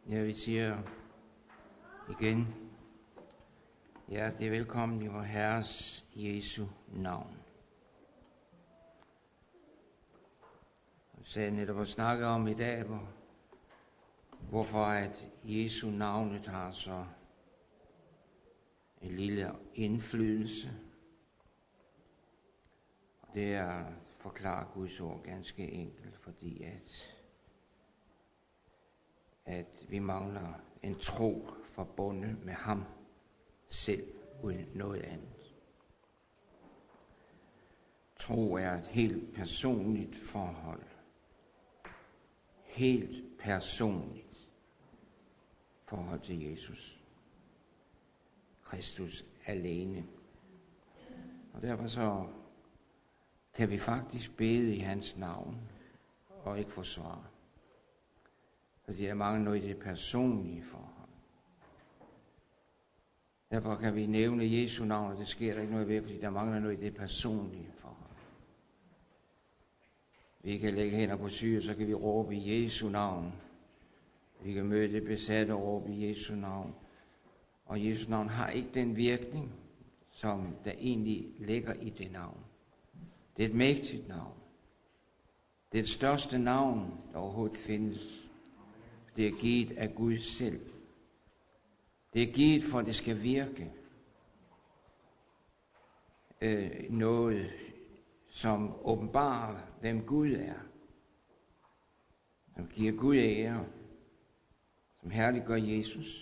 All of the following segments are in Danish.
Ja, vi siger igen, hjertelig velkommen i vor Herres Jesu navn. Vi sagde netop at snakke om i dag, hvorfor at Jesu navnet har så en lille indflydelse. Og det er at forklare Guds ord ganske enkelt, fordi at vi mangler en tro forbundet med ham selv uden noget andet. Tro er et helt personligt forhold. Helt personligt forhold til Jesus. Kristus alene. Og derfor så kan vi faktisk bede i hans navn og ikke få svar. Fordi der mangler noget i det personlige forhold. Derfor kan vi nævne Jesu navn, og det sker der ikke noget ved, fordi der mangler noget i det personlige forhold. Vi kan lægge hænder på syge, så kan vi råbe i Jesu navn. Vi kan møde det besatte og råbe i Jesu navn. Og Jesu navn har ikke den virkning, som der egentlig ligger i det navn. Det er et mægtigt navn. Det er det største navn, der overhovedet findes. Det er givet af Gud selv. Det er givet for, at det skal virke. Noget, som åbenbarer, hvem Gud er. Som giver Gud ære. Som herliggør Jesus.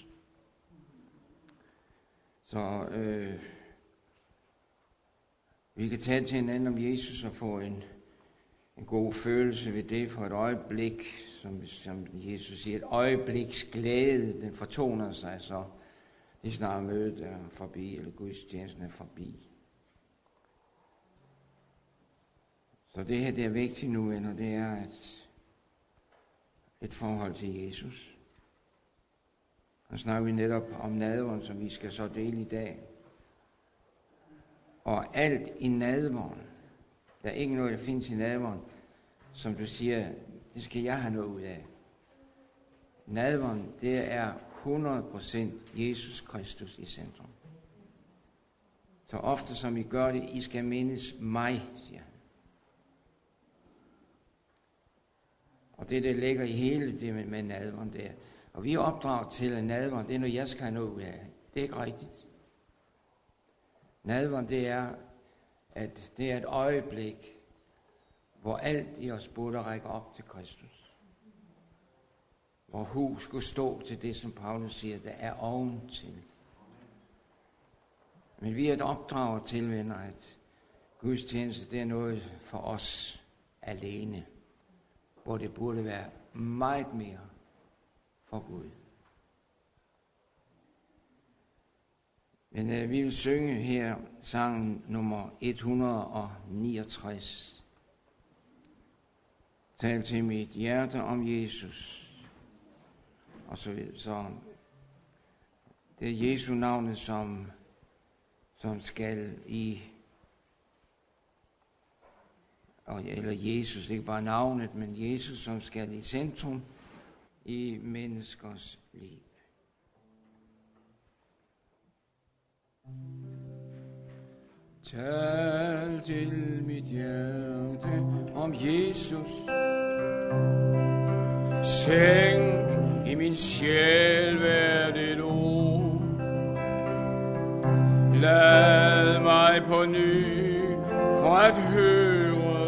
Så vi kan tale til hinanden om Jesus og få en god følelse ved det for et øjeblik, som Jesus siger, et øjebliks glæde, den fortoner sig så lige snart mødet er forbi, eller gudstjenesten er forbi. Så det her, det er vigtigt nu, venner, det er et forhold til Jesus. Og snakker vi netop om nadveren, som vi skal så dele i dag. Og alt i nadveren, der er ikke noget, der findes i nadveren, som du siger, det skal jeg have noget ud af. Nadveren, det er 100% Jesus Kristus i centrum. Så ofte som I gør det, I skal mindes mig, siger han. Og det ligger i hele det med nadveren der. Og vi er opdraget til, at nadveren, det er noget, jeg skal have noget ud af. Det er ikke rigtigt. Nadveren, det er et øjeblik, hvor alt i os burde række op til Kristus. Hvor hus skulle stå til det, som Paulus siger, der er oventil. Men vi er et opdrag til, venner, at Guds tjeneste, det er noget for os alene. Hvor det burde være meget mere for Gud. Men vi vil synge her sangen nummer 169. Tal til mit hjerte om Jesus. Og så videre. Så det er Jesu navnet, som skal i, eller Jesus, ikke bare navnet, men Jesus, som skal i centrum i menneskers liv. Tal til mit hjerte om Jesus. Sænk i min sjæl hvert et ord. Lad mig på ny for at høre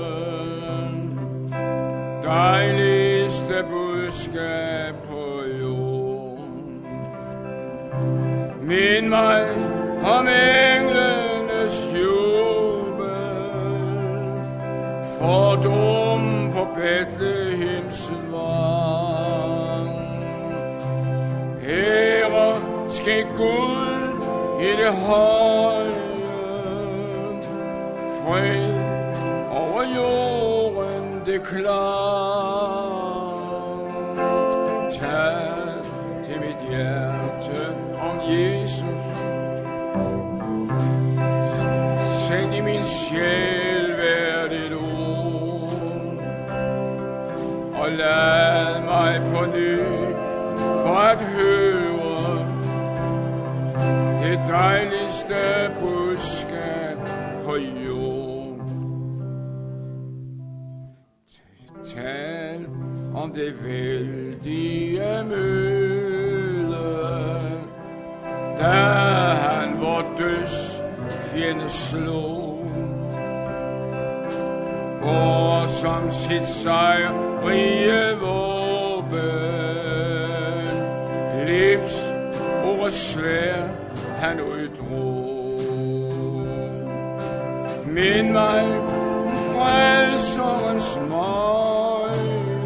dejligste budskab på jorden. Mind mig om englenes jubel, fordum på Betlehems vang. Ære ske Gud i det høje, fred over jorden det klang. Tal til mit hjerte om Jesus. Send i min sjæl hvert et ord, og lad mig på ny for at høre det dejligste budskab på jord. Tal om det vældige møde, da han vor døds fjende slog, og som sit sejrrige våben livs ord svær han uddrog. Mind mig frelserens møje,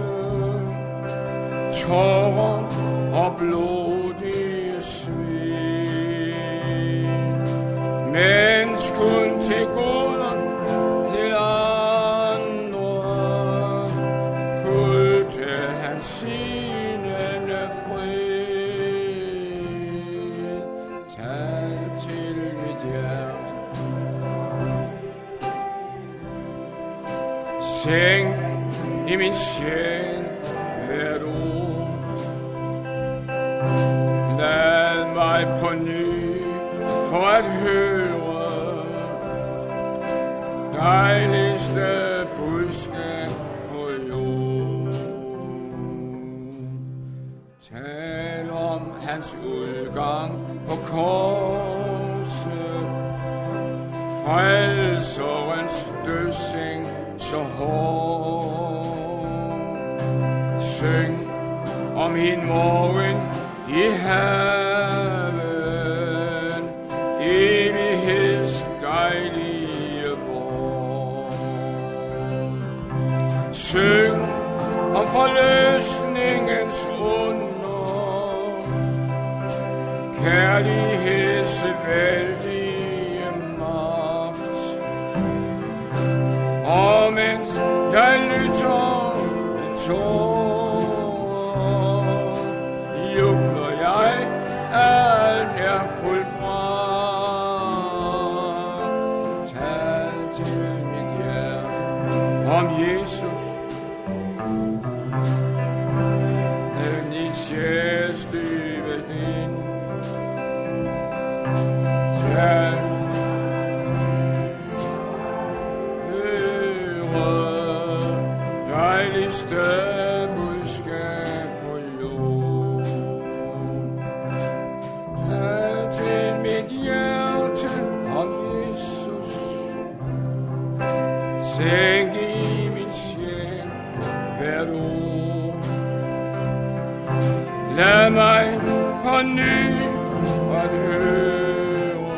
tårer og blodige sved, mens kun til goder til andre fulgte han sinende fred. Tal til mit hjerte, sænk i min sjæl hvert ord, lad mig på ny for at høre dejligste budskab på jord. Tal om hans udgang på korset, frelserens dødseng så hård. Syng om hin morgen i haven, evigheds dejlige borg. Syng om forløsningens under, kærligheds vældige magt. Og mens jeg lytter med tårer, jubler jeg, alt er fuldbragt. Tal til mit hjerte om Jesus, den i sjæls dybe ind. Tal dejligste budskab på jord. Tal til mit hjerte om Jesus, sænk i min sjæl hvert ord. Lad mig på ny at høre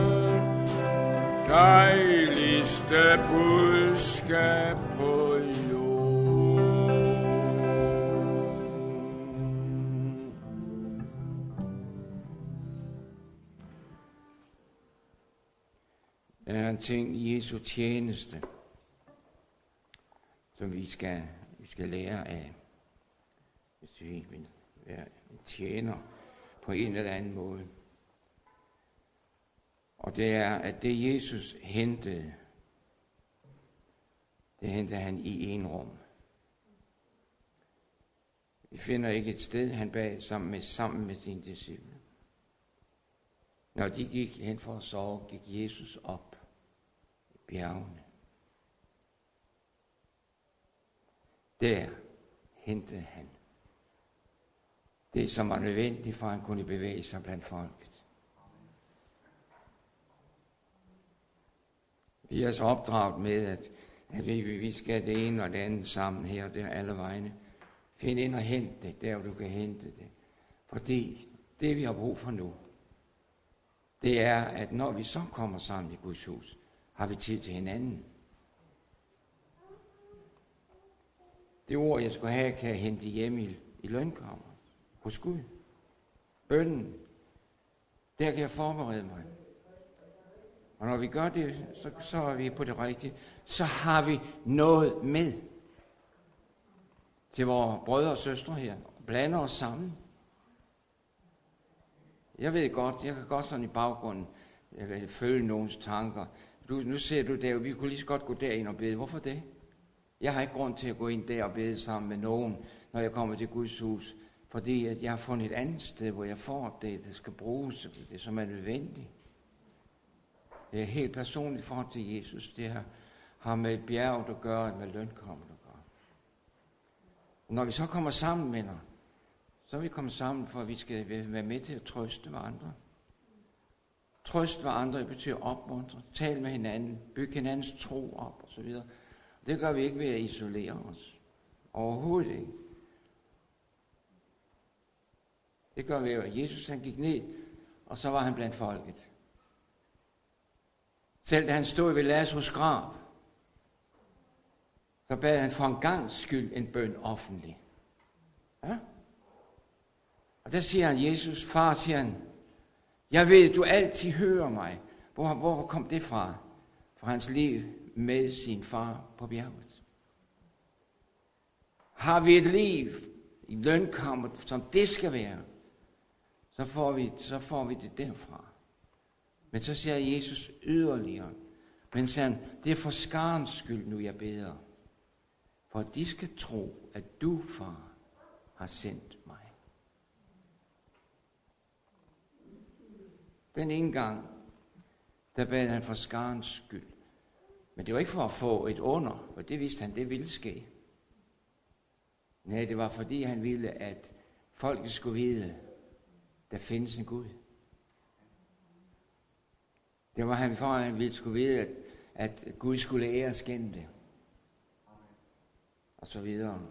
dejligste budskab på jord. Der er en ting i Jesu tjeneste, som vi skal lære af, hvis vi vil være en tjener på en eller anden måde. Og det er, at det Jesus hentede, det hentede han i en rum. Vi finder ikke et sted, han bad sammen med sine disciple. Når de gik hen for at sove, gik Jesus op i bjergene. Der hentede han det, som var nødvendigt, for at han kunne bevæge sig blandt folket. Vi er så opdraget med, at vi skal det ene og det andet sammen her og der alle vegne. Find ind og hent det, der hvor du kan hente det. Fordi det vi har brug for nu, det er, at når vi så kommer sammen i Guds hus, har vi tid til hinanden. Det ord, jeg skulle have, kan jeg hente hjemme i lønkammer hos Gud. Bønnen, der kan jeg forberede mig. Og når vi gør det, så er vi på det rigtige. Så har vi noget med til vores brødre og søstre her. Blander os sammen. Jeg ved godt, jeg kan godt sådan i baggrunden følge nogens tanker. Nu ser du der, vi kunne lige så godt gå derind og bede. Hvorfor det? Jeg har ikke grund til at gå ind der og bede sammen med nogen, når jeg kommer til Guds hus. Fordi at jeg har fundet et andet sted, hvor jeg får det, der skal bruges, det som er nødvendigt. Det er helt personligt for til Jesus. Det har med bjerget at gøre, med lønkommet at gøre. Og når vi så kommer sammen, venner, så er vi kommet sammen, for at vi skal være med til at trøste hverandre. Trøste hverandre betyder opmuntre, tale med hinanden, bygge hinandens tro op osv. Det gør vi ikke ved at isolere os. Overhovedet ikke. Det gør vi jo. Jesus han gik ned, og så var han blandt folket. Selv da han stod ved Lazarus grav, så bad han for en gangs skyld en bøn offentlig. Ja? Og der siger han, Jesus, far, siger han, jeg ved, du altid hører mig. Hvor kom det fra? Fra hans liv med sin far på bjerget. Har vi et liv i lønkammeret, som det skal være, så får vi det derfra. Men så siger Jesus yderligere, men siger han, det er for skarens skyld nu, jeg beder. For de skal tro, at du, far, har sendt mig. Den ene gang, der bad han for skarens skyld. Men det var ikke for at få et under, for det vidste han, det ville ske. Nej, det var fordi han ville, at folket skulle vide, der findes en Gud. Det var han for, at han ville skulle vide, at Gud skulle æres gennem det. Og så videre.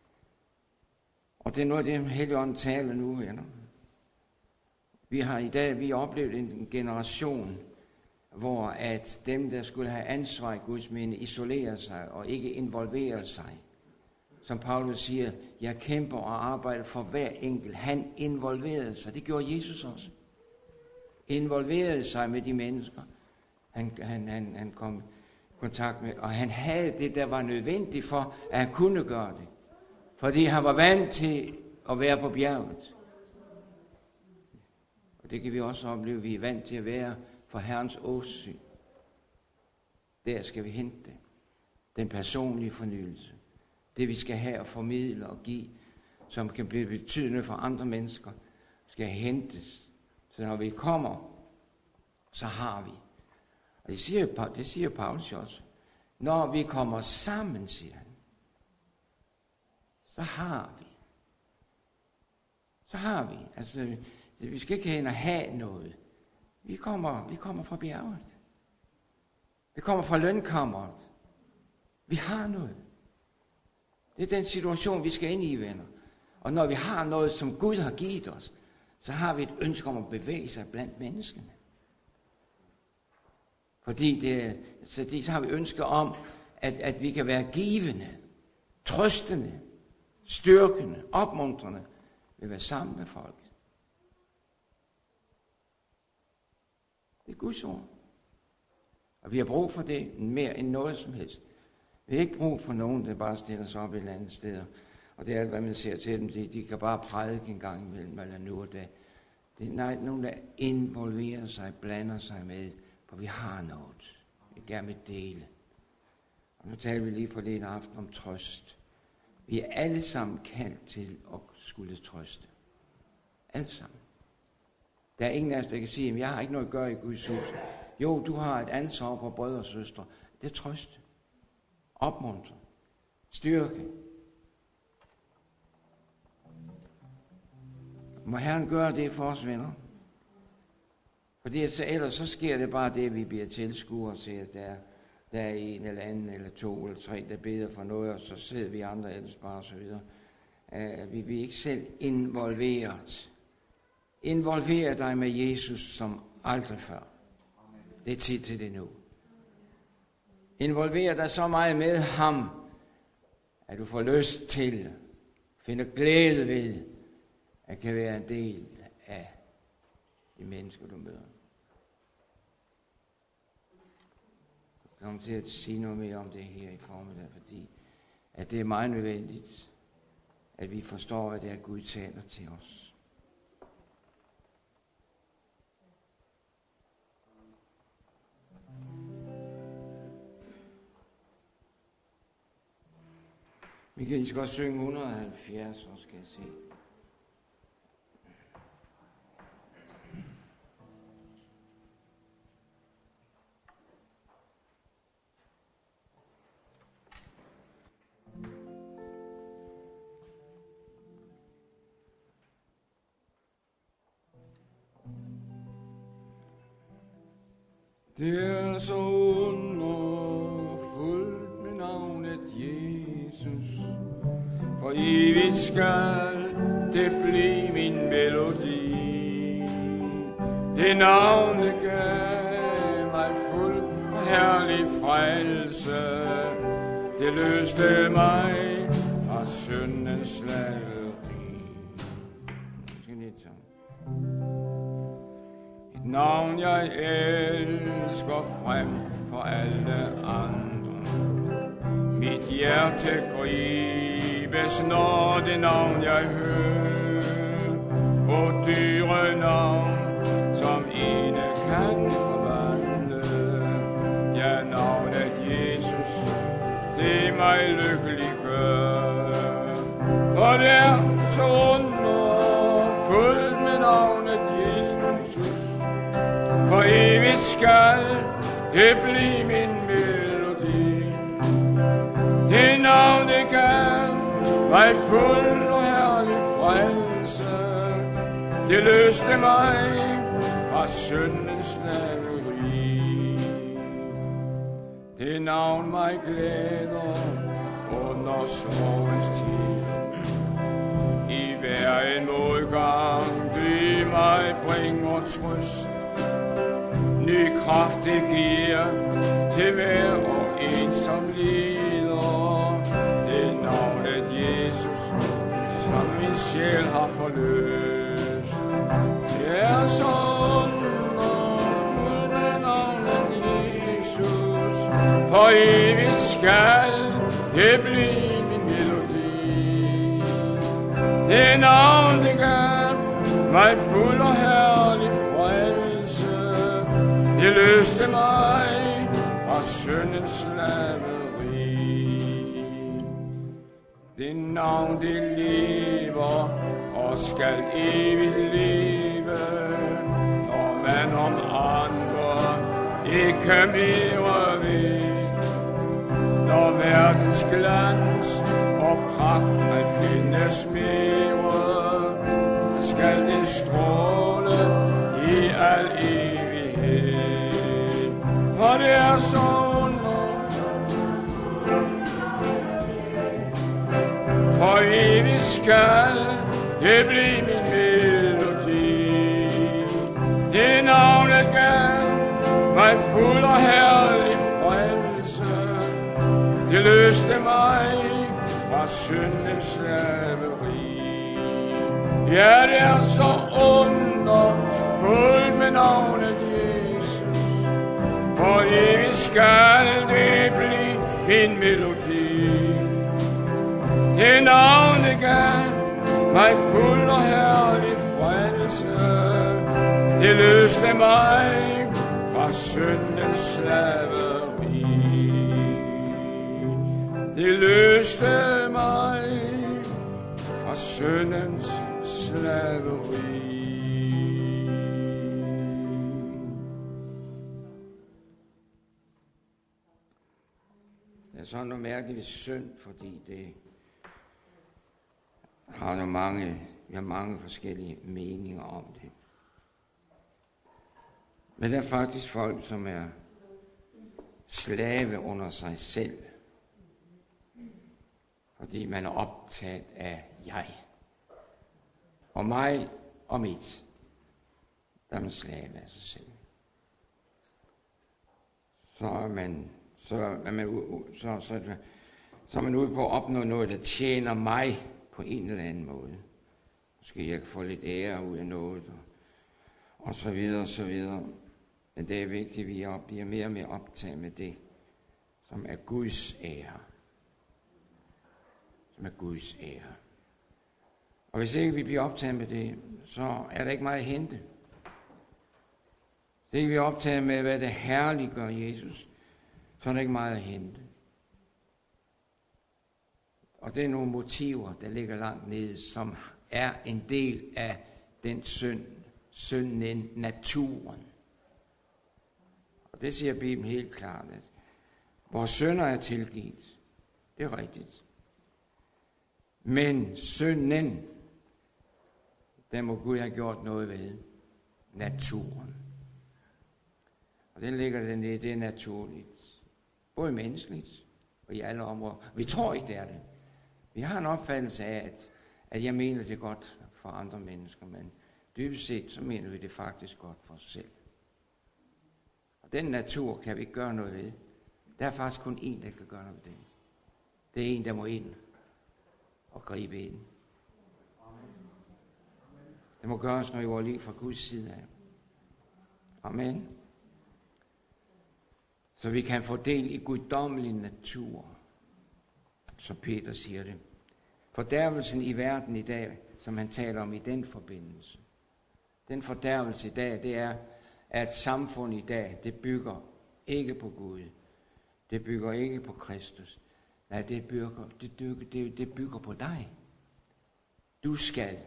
Og det er noget, det Helligånden taler nu, venner. Vi har i dag oplevet en generation, hvor at dem, der skulle have ansvar i Guds minde, isolerer sig og ikke involverer sig. Som Paulus siger, jeg kæmper og arbejder for hver enkelt. Han involverede sig. Det gjorde Jesus også. Involverede sig med de mennesker, han kom i kontakt med. Og han havde det, der var nødvendigt for, at han kunne gøre det. Fordi han var vant til at være på bjerget. Og det kan vi også opleve, vi er vant til at være for Herrens åsyn. Der skal vi hente det. Den personlige fornyelse. Det vi skal have og formidle og give, som kan blive betydende for andre mennesker, skal hentes. Så når vi kommer, så har vi. Og det siger Paulus også. Når vi kommer sammen, siger han, så har vi. Så har vi. Altså, vi skal ikke hen og have noget. Vi kommer fra bjerget. Vi kommer fra lønkammeret. Vi har noget. Det er den situation, vi skal ind i, venner. Og når vi har noget, som Gud har givet os, så har vi et ønske om at bevæge sig blandt menneskene. Så har vi ønske om, at vi kan være givende, trøstende, styrkende, opmuntrende ved at være sammen med folk. Det er Guds ord. Og vi har brug for det mere end noget som helst. Vi har ikke brug for nogen, der bare stiller sig op et eller andet sted. Og det er alt, hvad man ser til dem. De kan bare prædike en gang imellem, eller nu og da. Det er nogen, der involverer sig, blander sig med, for vi har noget. Vi gerne vil dele. Og nu taler vi lige for det en aften om trøst. Vi er alle sammen kaldt til at skulle trøste. Alle sammen. Der er ingen af os, der kan sige, at jeg har ikke noget at gøre i Guds hus. Jo, du har et ansvar på brødre og søstre. Det er trøst. Opmuntre. Styrke. Må Herren gøre det for os, venner? Fordi ellers så sker det bare det, at vi bliver tilskuere til, at der er en eller anden, eller to, eller tre, der beder for noget, og så sidder vi andre ellers bare og så videre. Vi er ikke selv involveret. Involver dig med Jesus som aldrig før. Det er tid til det nu. Involver dig så meget med ham, at du får lyst til, finder glæde ved, at kan være en del af de mennesker, du møder. Jeg kommer til at sige noget mere om det her i formiddag, fordi at det er meget nødvendigt, at vi forstår, at det er Gud taler til os. Vi kan lige så godt synge 170, så skal jeg se. Det er så underfuldt med navnet Jesus. For evigt skal det blive min melodi. Det navnet gav mig fuld og herlig frelse. Det løste mig fra syndens slaveri. Et navn jeg elsker frem for alle andre. Mit hjerte gribes, når det navn jeg hører. Hvor dyre navn, som ene kan forvandle. Ja, navnet Jesus, det mig lykkelig gør. For det er så underfuldt med navnet Jesus. For evigt skal det blive min melodi. Det navn, det gav mig fuld og herlig frelse. Det løste mig fra syndens slaveri. Det navn mig glæder under sorgens tid. I hver en modgang det mig bringer trøst. Ny kraft det giver til hver og en som lider. Det navnet Jesus, som min sjæl har forløst. Det er så underfuldt med navnet Jesus. For evigt skal det blive min melodi. Det navn det gav mig fuld og herlig frelse. Det løste mig fra syndens slaveri. Det navn det lever og skal evigt leve. Når man om andre ikke mere ved. Når verdens glans og pragt mig findes mere, skal det stråle i al evighed. For det er så for evigt skal det blive min melodi. Det navnet gav mig fuld og herlig frelse. Det løste mig fra syndens slaveri. Ja, det er så underfuldt med navnet Jesus. For evigt skal det blive min melodi. Det navn det gav mig fuld og herlig frelse. Det løste mig fra syndens slaveri. Det løste mig fra syndens slaveri. Det er sådan noget mærkeligt synd, fordi det har vi har mange forskellige meninger om det. Men der er faktisk folk, som er slave under sig selv, fordi man er optaget af jeg. Og mig og mit, der er man slave af sig selv. Så er man ude på at opnå noget, der tjener mig på en eller anden måde. Måske jeg kan få lidt ære ud af noget, og så videre, og så videre. Men det er vigtigt, at vi bliver mere og mere optaget med det, som er Guds ære. Som er Guds ære. Og hvis ikke vi bliver optaget med det, så er der ikke meget at hente. Hvis ikke vi er optaget med, hvad det herliggør Jesus, så er der ikke meget at hente. Og det er nogle motiver, der ligger langt nede, som er en del af den synden, naturen. Og det siger Bibelen helt klart, at vores synder er tilgivet. Det er rigtigt. Men synden, der må Gud have gjort noget ved. Naturen. Og den ligger den nede, det er naturligt. Både menneskeligt og i alle områder. Vi tror ikke, det er det. Vi har en opfattelse af, at jeg mener det godt for andre mennesker, men dybest set, så mener vi det faktisk godt for os selv. Og den natur kan vi ikke gøre noget ved. Der er faktisk kun én, der kan gøre noget ved det. Det er en, der må ind og gribe ind. Det må gøres noget i vores liv fra Guds side af. Amen. Så vi kan få del i guddommelig natur, som Peter siger det. Fordærvelsen i verden i dag, som han taler om i den forbindelse. Den fordærvelse i dag, det er, at samfundet i dag, det bygger ikke på Gud. Det bygger ikke på Kristus. Nej, det bygger på dig. Du skal.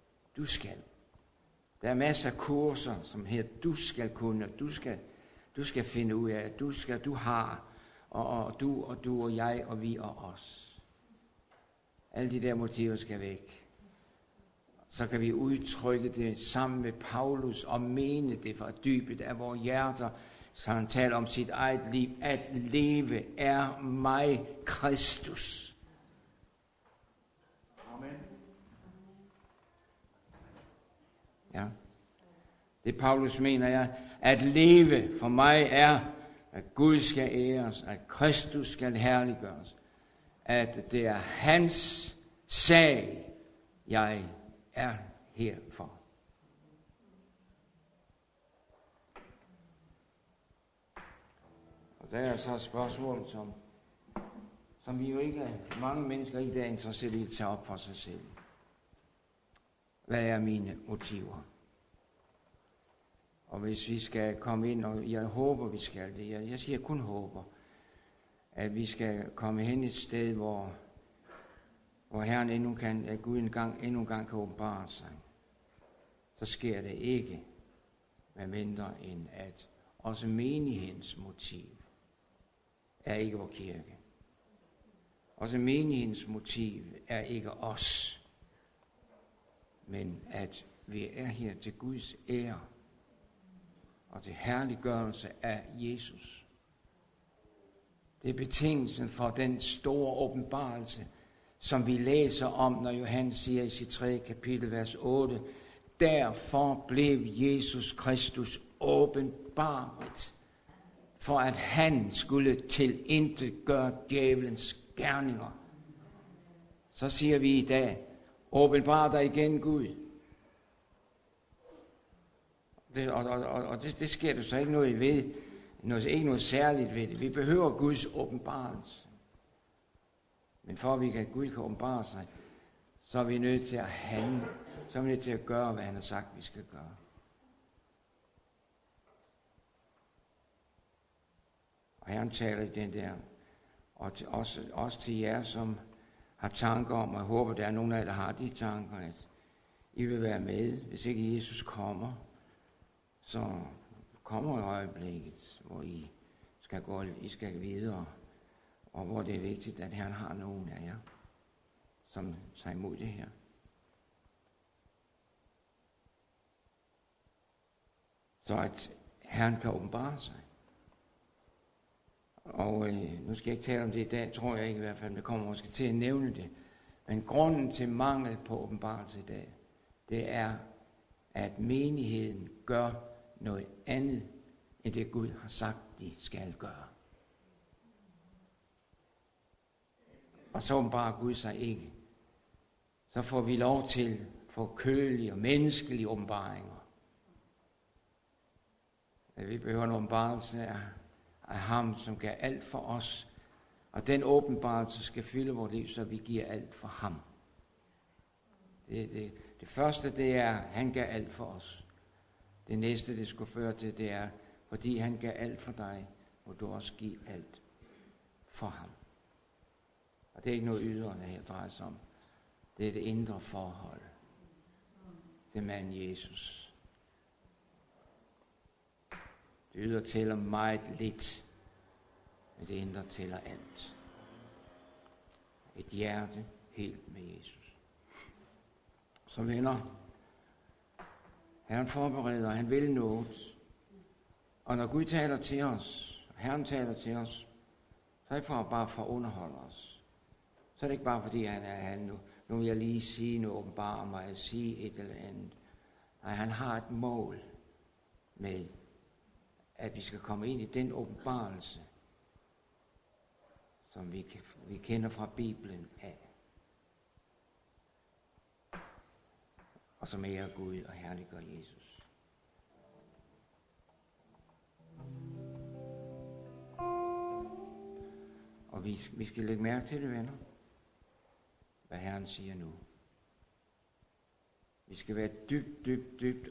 Der er masser af kurser, som hedder, du skal kunne, du skal finde ud af, du har, og du og jeg og vi og os. Alle de der motiver skal væk. Så kan vi udtrykke det sammen med Paulus og mene det fra dybet af vores hjerter, så han taler om sit eget liv. At leve er mig Kristus. Amen. Ja. Det Paulus mener jeg, at leve for mig er, at Gud skal æres, at Kristus skal herliggøres, at det er hans sag, jeg er her for. Og der er så et spørgsmål, som vi jo ikke, mange mennesker ikke er interesseret i at tage op for sig selv. Hvad er mine motiver? Og hvis vi skal komme ind, og jeg håber, vi skal det, jeg siger kun håber, at vi skal komme hen et sted, hvor Herren at Gud endnu en gang kan åbenbare sig, så sker det ikke, med mindre end at også menighedens motiv er ikke vor kirke. Også menighedens motiv er ikke os, men at vi er her til Guds ære og til herliggørelse af Jesus. Det er betingelsen for den store åbenbarelse, som vi læser om, når Johannes siger i sit 3. kapitel, vers 8, derfor blev Jesus Kristus åbenbaret, for at han skulle tilintetgøre djævelens gerninger. Så siger vi i dag, åbenbar dig igen, Gud. Det sker der så ikke noget ved, ikke noget særligt ved det. Vi behøver Guds åbenbarelse. Men for at Gud kan åbenbare sig, så er vi nødt til at handle. Så er vi nødt til at gøre, hvad han har sagt, vi skal gøre. Og Herren taler i den der, og også til jer, som har tanker om, og jeg håber, der er nogen af jer, der har de tanker, at I vil være med, hvis ikke Jesus kommer. Så kommer i øjeblikket, hvor I skal videre, og hvor det er vigtigt, at Herren har nogen af jer, som tager imod det her. Så at Herren kan åbenbare sig. Og nu skal jeg ikke tale om det i dag, tror jeg ikke i hvert fald, men det kommer måske til at nævne det. Men grunden til mangel på åbenbarelse i dag, det er, at menigheden gør noget andet, end det Gud har sagt, de skal gøre. Og så åbenbarer Gud sig ikke. Så får vi lov til for kølige og menneskelige åbenbaringer. At vi behøver en åbenbarelse af ham, som gav alt for os. Og den åbenbarelse skal fylde vores liv, så vi giver alt for ham. Det første, det er, at han gav alt for os. Det næste, det skulle føre til, det er, fordi han gav alt for dig, må du også give alt for ham. Og det er ikke noget ydre, det her drejer sig om. Det er det indre forhold. Det mand Jesus. Det ydre tæller meget lidt, men det indre tæller alt. Et hjerte helt med Jesus. Så venner, Herren forbereder, han vil noget. Og når Gud taler til os, Herren taler til os, så er det bare for at underholde os. Så er det ikke bare fordi, nu vil jeg lige sige noget, åbenbare mig, at sige et eller andet. Nej, han har et mål med, at vi skal komme ind i den åbenbarelse, som vi kender fra Bibelen af. Og som ærer Gud og herliggør Jesus. Og vi skal lægge mærke til det, venner, hvad Herren siger nu. Vi skal være dybt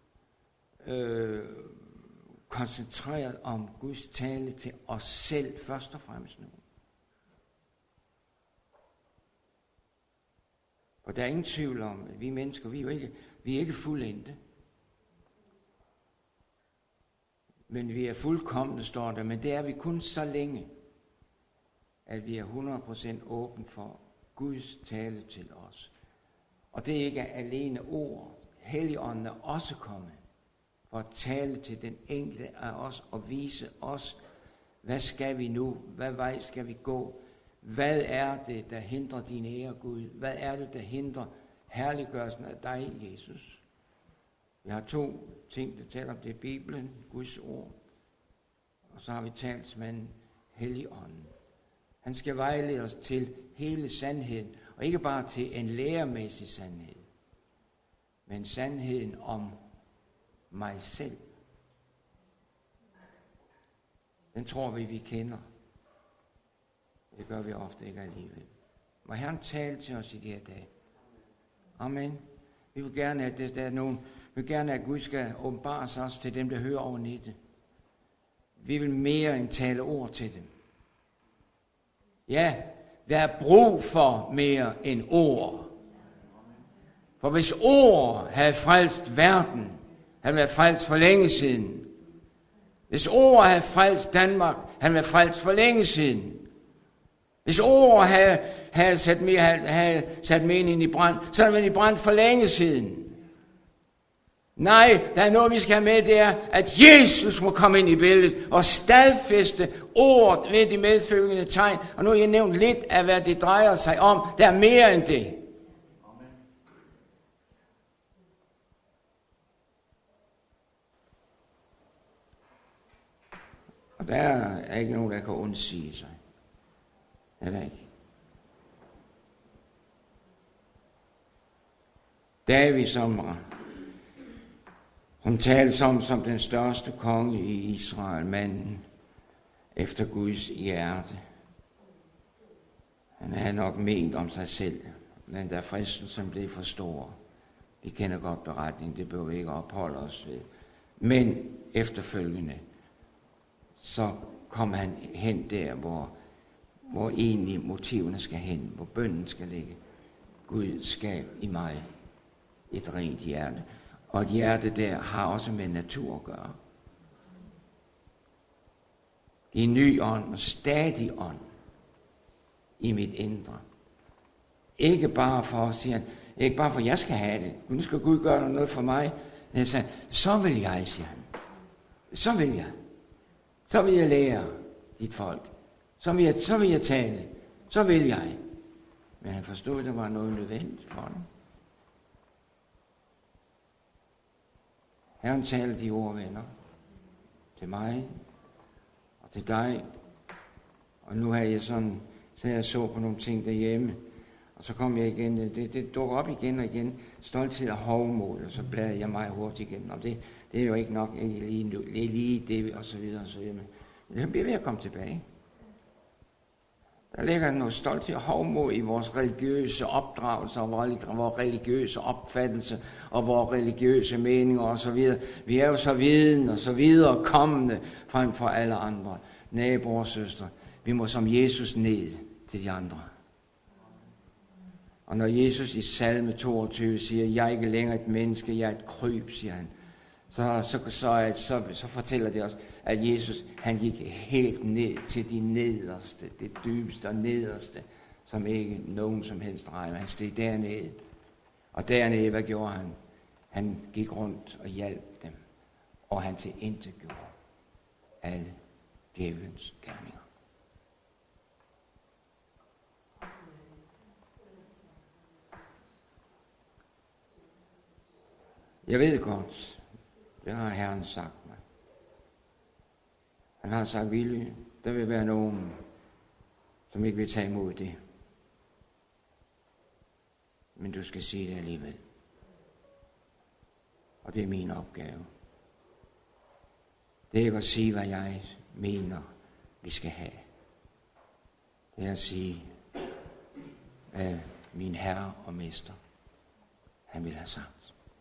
koncentreret om Guds tale til os selv først og fremmest nu. Og der er ingen tvivl om, at vi mennesker, vi er ikke fuldendte. Men vi er fuldkomne, står der, men det er vi kun så længe, at vi er 100% åben for Guds tale til os. Og det er ikke alene ord. Helligånden er også kommet for at tale til den enkelte af os og vise os, hvad skal vi nu? Hvad vej skal vi gå? Hvad er det, der hindrer din ære, Gud? Hvad er det, der hindrer herliggørelsen af dig, Jesus? Vi har 2 ting, der taler om det: Bibelen, Guds ord, og så har vi talsmanden, Helligånden. Han skal vejlede os til hele sandheden, og ikke bare til en læremæssig sandhed, men sandheden om mig selv. Den tror vi kender. Det gør vi ofte ikke alligevel. Må Herren tale til os i de her dage. Amen. Vi vil gerne, at Gud skal åbenbare sig også til dem, der hører over nettet. Vi vil mere end tale ord til dem. Ja, der er brug for mere end ord. For hvis ord havde frelst verden, havde været frelst for længe siden. Hvis ord havde frelst Danmark, havde været frelst for længe siden. Hvis ord havde sat mænd ind i brand, så havde man i brand for længe siden. Nej, der er noget, vi skal have med, det er, at Jesus må komme ind i billedet og stadfæste ordet ved de medfølgende tegn. Og nu har jeg nævnt lidt af, hvad det drejer sig om. Der er mere end det. Amen. Og der er ikke nogen, der kan undsige sig. Det er der ikke. David, som tales om som den største konge i Israel, manden efter Guds hjerte. Han havde nok ment om sig selv, men da fristelsen blev for stor. Vi kender godt beretningen, det behøver vi ikke opholde os ved. Men efterfølgende, så kom han hen der, hvor egentlig motiverne skal hen, hvor bønnen skal ligge. Gud, skab i mig et rent hjerte. Og et hjerte der har også med natur at gøre. I ny ånd og stadig ånd i mit indre. Ikke bare for, siger han, ikke bare for, jeg skal have det. Nu skal Gud gøre noget for mig. Så vil jeg, siger han. Så vil jeg. Så vil jeg lære dit folk. Så vil jeg tale. Så vil jeg. Men han forstod, at der var noget nødvendigt for dem. Herren taler de ord, venner, til mig og til dig. Og nu har jeg sådan, så jeg så på nogle ting derhjemme, og så kom jeg igen, det dukker op igen og igen, stolthed og hovmod, og så bladrer jeg mig hurtigt igen. Og det er jo ikke nok lige det, og så videre, og så videre. Men det bliver ved at komme tilbage. Der ligger noget stolthed og hovmod i vores religiøse opdragelse og vores religiøse opfattelse og vores religiøse meninger og så videre. Vi er jo så viden og så videre kommende frem for alle andre naboer og søstre. Vi må som Jesus ned til de andre. Og når Jesus i salme 22 siger, jeg er ikke længere et menneske, jeg er et kryb, siger han, så fortæller det os, at Jesus, han gik helt ned til de nederste, det dybeste og nederste, som ikke nogen som helst regner. Han steg dernede. Og dernede, hvad gjorde han? Han gik rundt og hjalp dem. Og han tilintetgjorde alle djævelens gerninger. Jeg ved godt, det har Herren sagt mig. Han har sagt, Willy, der vil være nogen, som ikke vil tage imod det. Men du skal sige det alligevel. Og det er min opgave. Det er ikke at sige, hvad jeg mener, vi skal have. Det er at sige, hvad min herre og mester, han vil have sagt.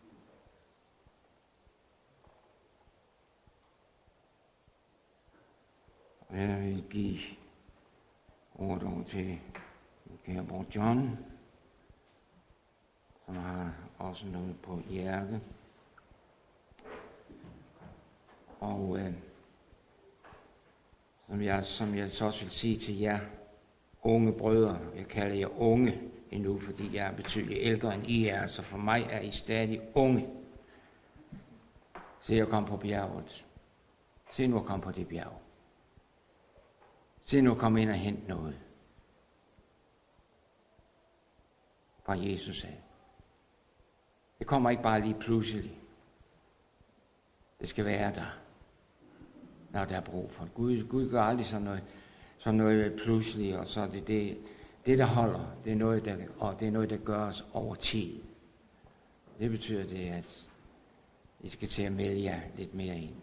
Og jeg vil give ordet over til kære bror John, som har også noget på hjertet. Og som jeg så også vil sige til jer unge brødre, jeg kalder jer unge endnu, fordi jeg er betydeligt ældre end I er, så for mig er I stadig unge. Se at komme på bjerget. Se nu at komme på det bjerg. Se nu at komme ind og hente noget. Fra Jesus af. Det kommer ikke bare lige pludselig. Det skal være der, når der er brug for det. Gud gør aldrig sådan noget pludselig, og så er det der holder. Det er noget, der gøres over tid. Det betyder det, at I skal til at melde jer lidt mere ind.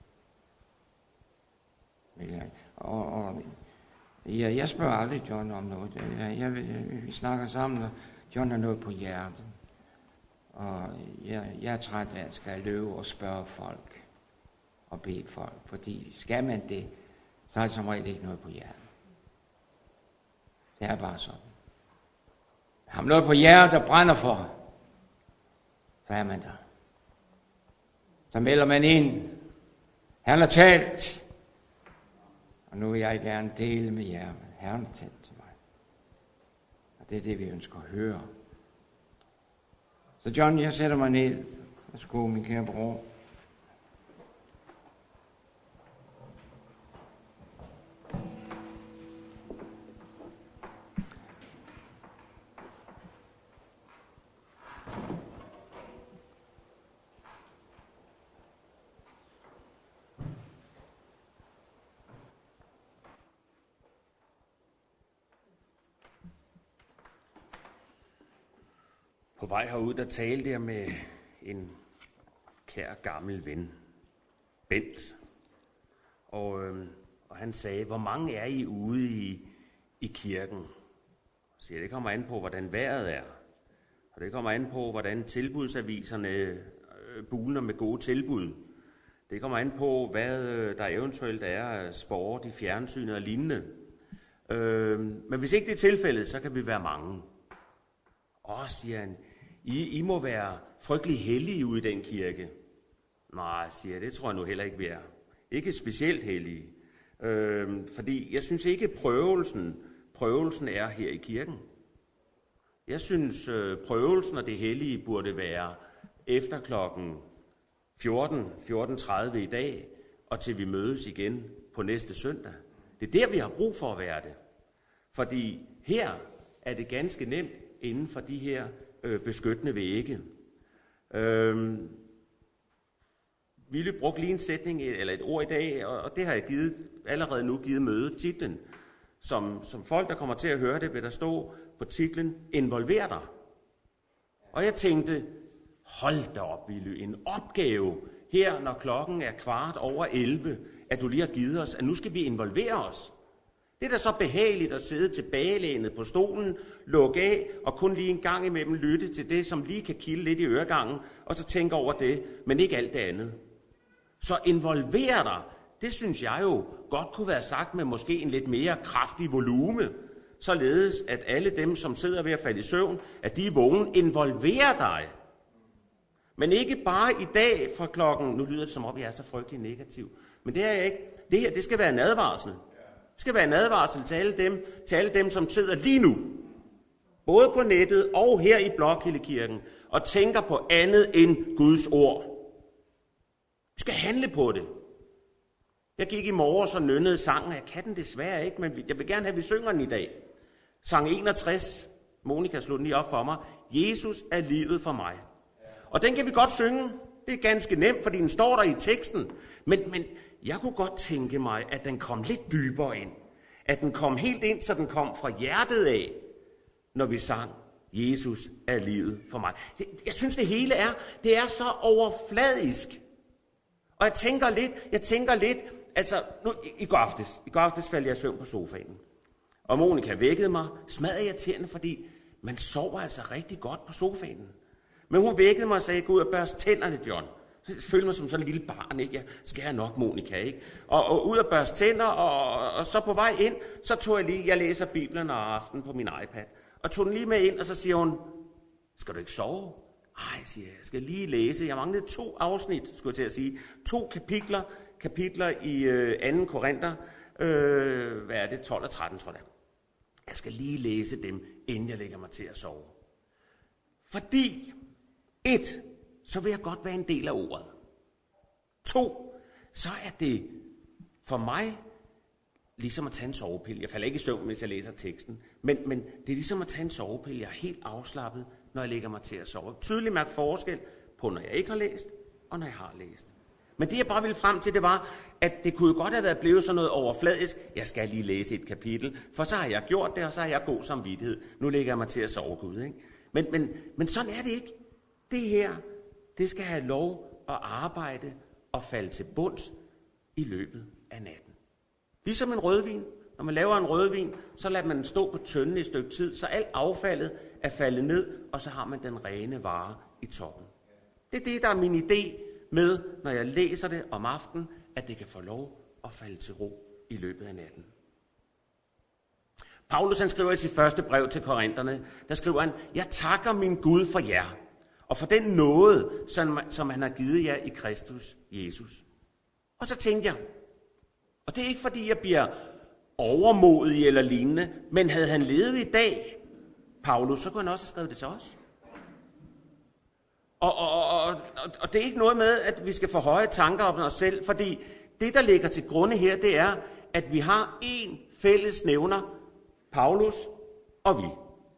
Og jeg spørger aldrig John om noget. Vi snakker sammen, og John har noget på hjertet. Og jeg er træt af at skal løbe og spørge folk og bede folk. Fordi skal man det, så er det som regel ikke noget på hjertet. Det er bare sådan. Har man noget på hjertet, der brænder for, så er man der. Så melder man ind. Han har talt. Og nu vil jeg gerne dele med jer, hvad Herren har talt til mig. Og det er det, vi ønsker at høre. Så John, jeg sætter mig ned. Værsgo, min kære bror. På vej herud, der talte jeg med en kær gammel ven, Bent. Og han sagde, hvor mange er I ude i kirken? Så siger, det kommer an på, hvordan vejret er. Og det kommer an på, hvordan tilbudsaviserne buler med gode tilbud. Det kommer an på, hvad der eventuelt er sport i fjernsynet og lignende. Men hvis ikke det er tilfældet, så kan vi være mange. Og siger han, I må være frygtelig hellige ude i den kirke. Nej, siger jeg, det tror jeg nu heller ikke, vi er. Ikke specielt hellige. Fordi jeg synes ikke, prøvelsen er her i kirken. Jeg synes, prøvelsen og det hellige burde være efter klokken 14:30 i dag, og til vi mødes igen på næste søndag. Det er der, vi har brug for at være det. Fordi her er det ganske nemt inden for de her beskyttende vægge. Ville brugte lige en sætning eller et ord i dag, og det har jeg allerede nu givet mødetitlen. Som folk, der kommer til at høre det, vil der stå på titlen, involver dig. Og jeg tænkte, hold da op, Ville, en opgave her, når klokken er 11:15, at du lige har givet os, at nu skal vi involvere os. Det er da så behageligt at sidde tilbagelænet på stolen, lukke af og kun lige en gang imellem lytte til det, som lige kan kilde lidt i øregangen, og så tænke over det, men ikke alt det andet. Så involver dig, det synes jeg jo godt kunne være sagt med måske en lidt mere kraftig volume, således at alle dem, som sidder ved at falde i søvn, at de er vågne, involver dig. Men ikke bare i dag fra klokken, nu lyder det som om jeg er så frygtelig negativ, men det er jeg ikke. Det her, det skal være en advarsel. Det skal være en advarsel til alle dem, som sidder lige nu, både på nettet og her i Blokhildekirken, og tænker på andet end Guds ord. Vi skal handle på det. Jeg gik i morges og nynnede sangen. Jeg kan den desværre ikke, men jeg vil gerne have, at vi synger den i dag. Sang 61. Monika slog den lige op for mig. Jesus er livet for mig. Og den kan vi godt synge. Det er ganske nemt, fordi den står der i teksten. Men jeg kunne godt tænke mig, at den kom lidt dybere ind. At den kom helt ind, så den kom fra hjertet af, når vi sang, Jesus er livet for mig. Jeg synes, det hele det er så overfladisk. Og jeg tænker lidt, altså, nu, i går aftes faldt jeg i søvn på sofaen. Og Monika vækkede mig, smadret irriterende, fordi man sover altså rigtig godt på sofaen. Men hun vækkede mig og sagde, gå ud og børste tænderne, John. Så jeg følte mig som sådan en lille barn, ikke? Jeg skal nok, Monika, ikke? Og ud og børste tænder, og så på vej ind, så tog jeg læser Bibelen og aften på min iPad. Og tog den lige med ind, og så siger hun, skal du ikke sove? Ej, siger jeg skal lige læse. Jeg manglede 2 afsnit, skulle jeg til at sige. 2 kapitler i 2. Korinther. Hvad er det? 12 og 13, tror jeg. Jeg skal lige læse dem, inden jeg lægger mig til at sove. Fordi 1, så vil jeg godt være en del af ordet. 2, så er det for mig ligesom at tage en sovepille. Jeg falder ikke i søvn, hvis jeg læser teksten. Men det er ligesom at tage en sovepille. Jeg er helt afslappet, når jeg lægger mig til at sove. Tydeligt mærke forskel på, når jeg ikke har læst, og når jeg har læst. Men det, jeg bare ville frem til, det var, at det kunne jo godt have været blevet sådan noget overfladisk. Jeg skal lige læse et kapitel, for så har jeg gjort det, og så har jeg god samvittighed. Nu lægger jeg mig til at sove, Gud, ikke? Men sådan er det ikke. Det her, det skal have lov at arbejde og falde til bunds i løbet af natten. Ligesom en rødvin. Når man laver en rødvin, så lader man den stå på tønden i et stykke tid, så alt affaldet er faldet ned, og så har man den rene vare i toppen. Det er det, der er min idé med, når jeg læser det om aftenen, at det kan få lov at falde til ro i løbet af natten. Paulus han skriver i sit første brev til korinterne, der skriver han, jeg takker min Gud for jer, og for den nåde, som han har givet jer i Kristus Jesus. Og så tænkte jeg, og det er ikke fordi, jeg bliver overmodig eller lignende, men havde han levet i dag, Paulus, så kunne han også have skrevet det til os. Og det er ikke noget med, at vi skal få høje tanker om os selv, fordi det, der ligger til grunde her, det er, at vi har én fælles nævner, Paulus og vi.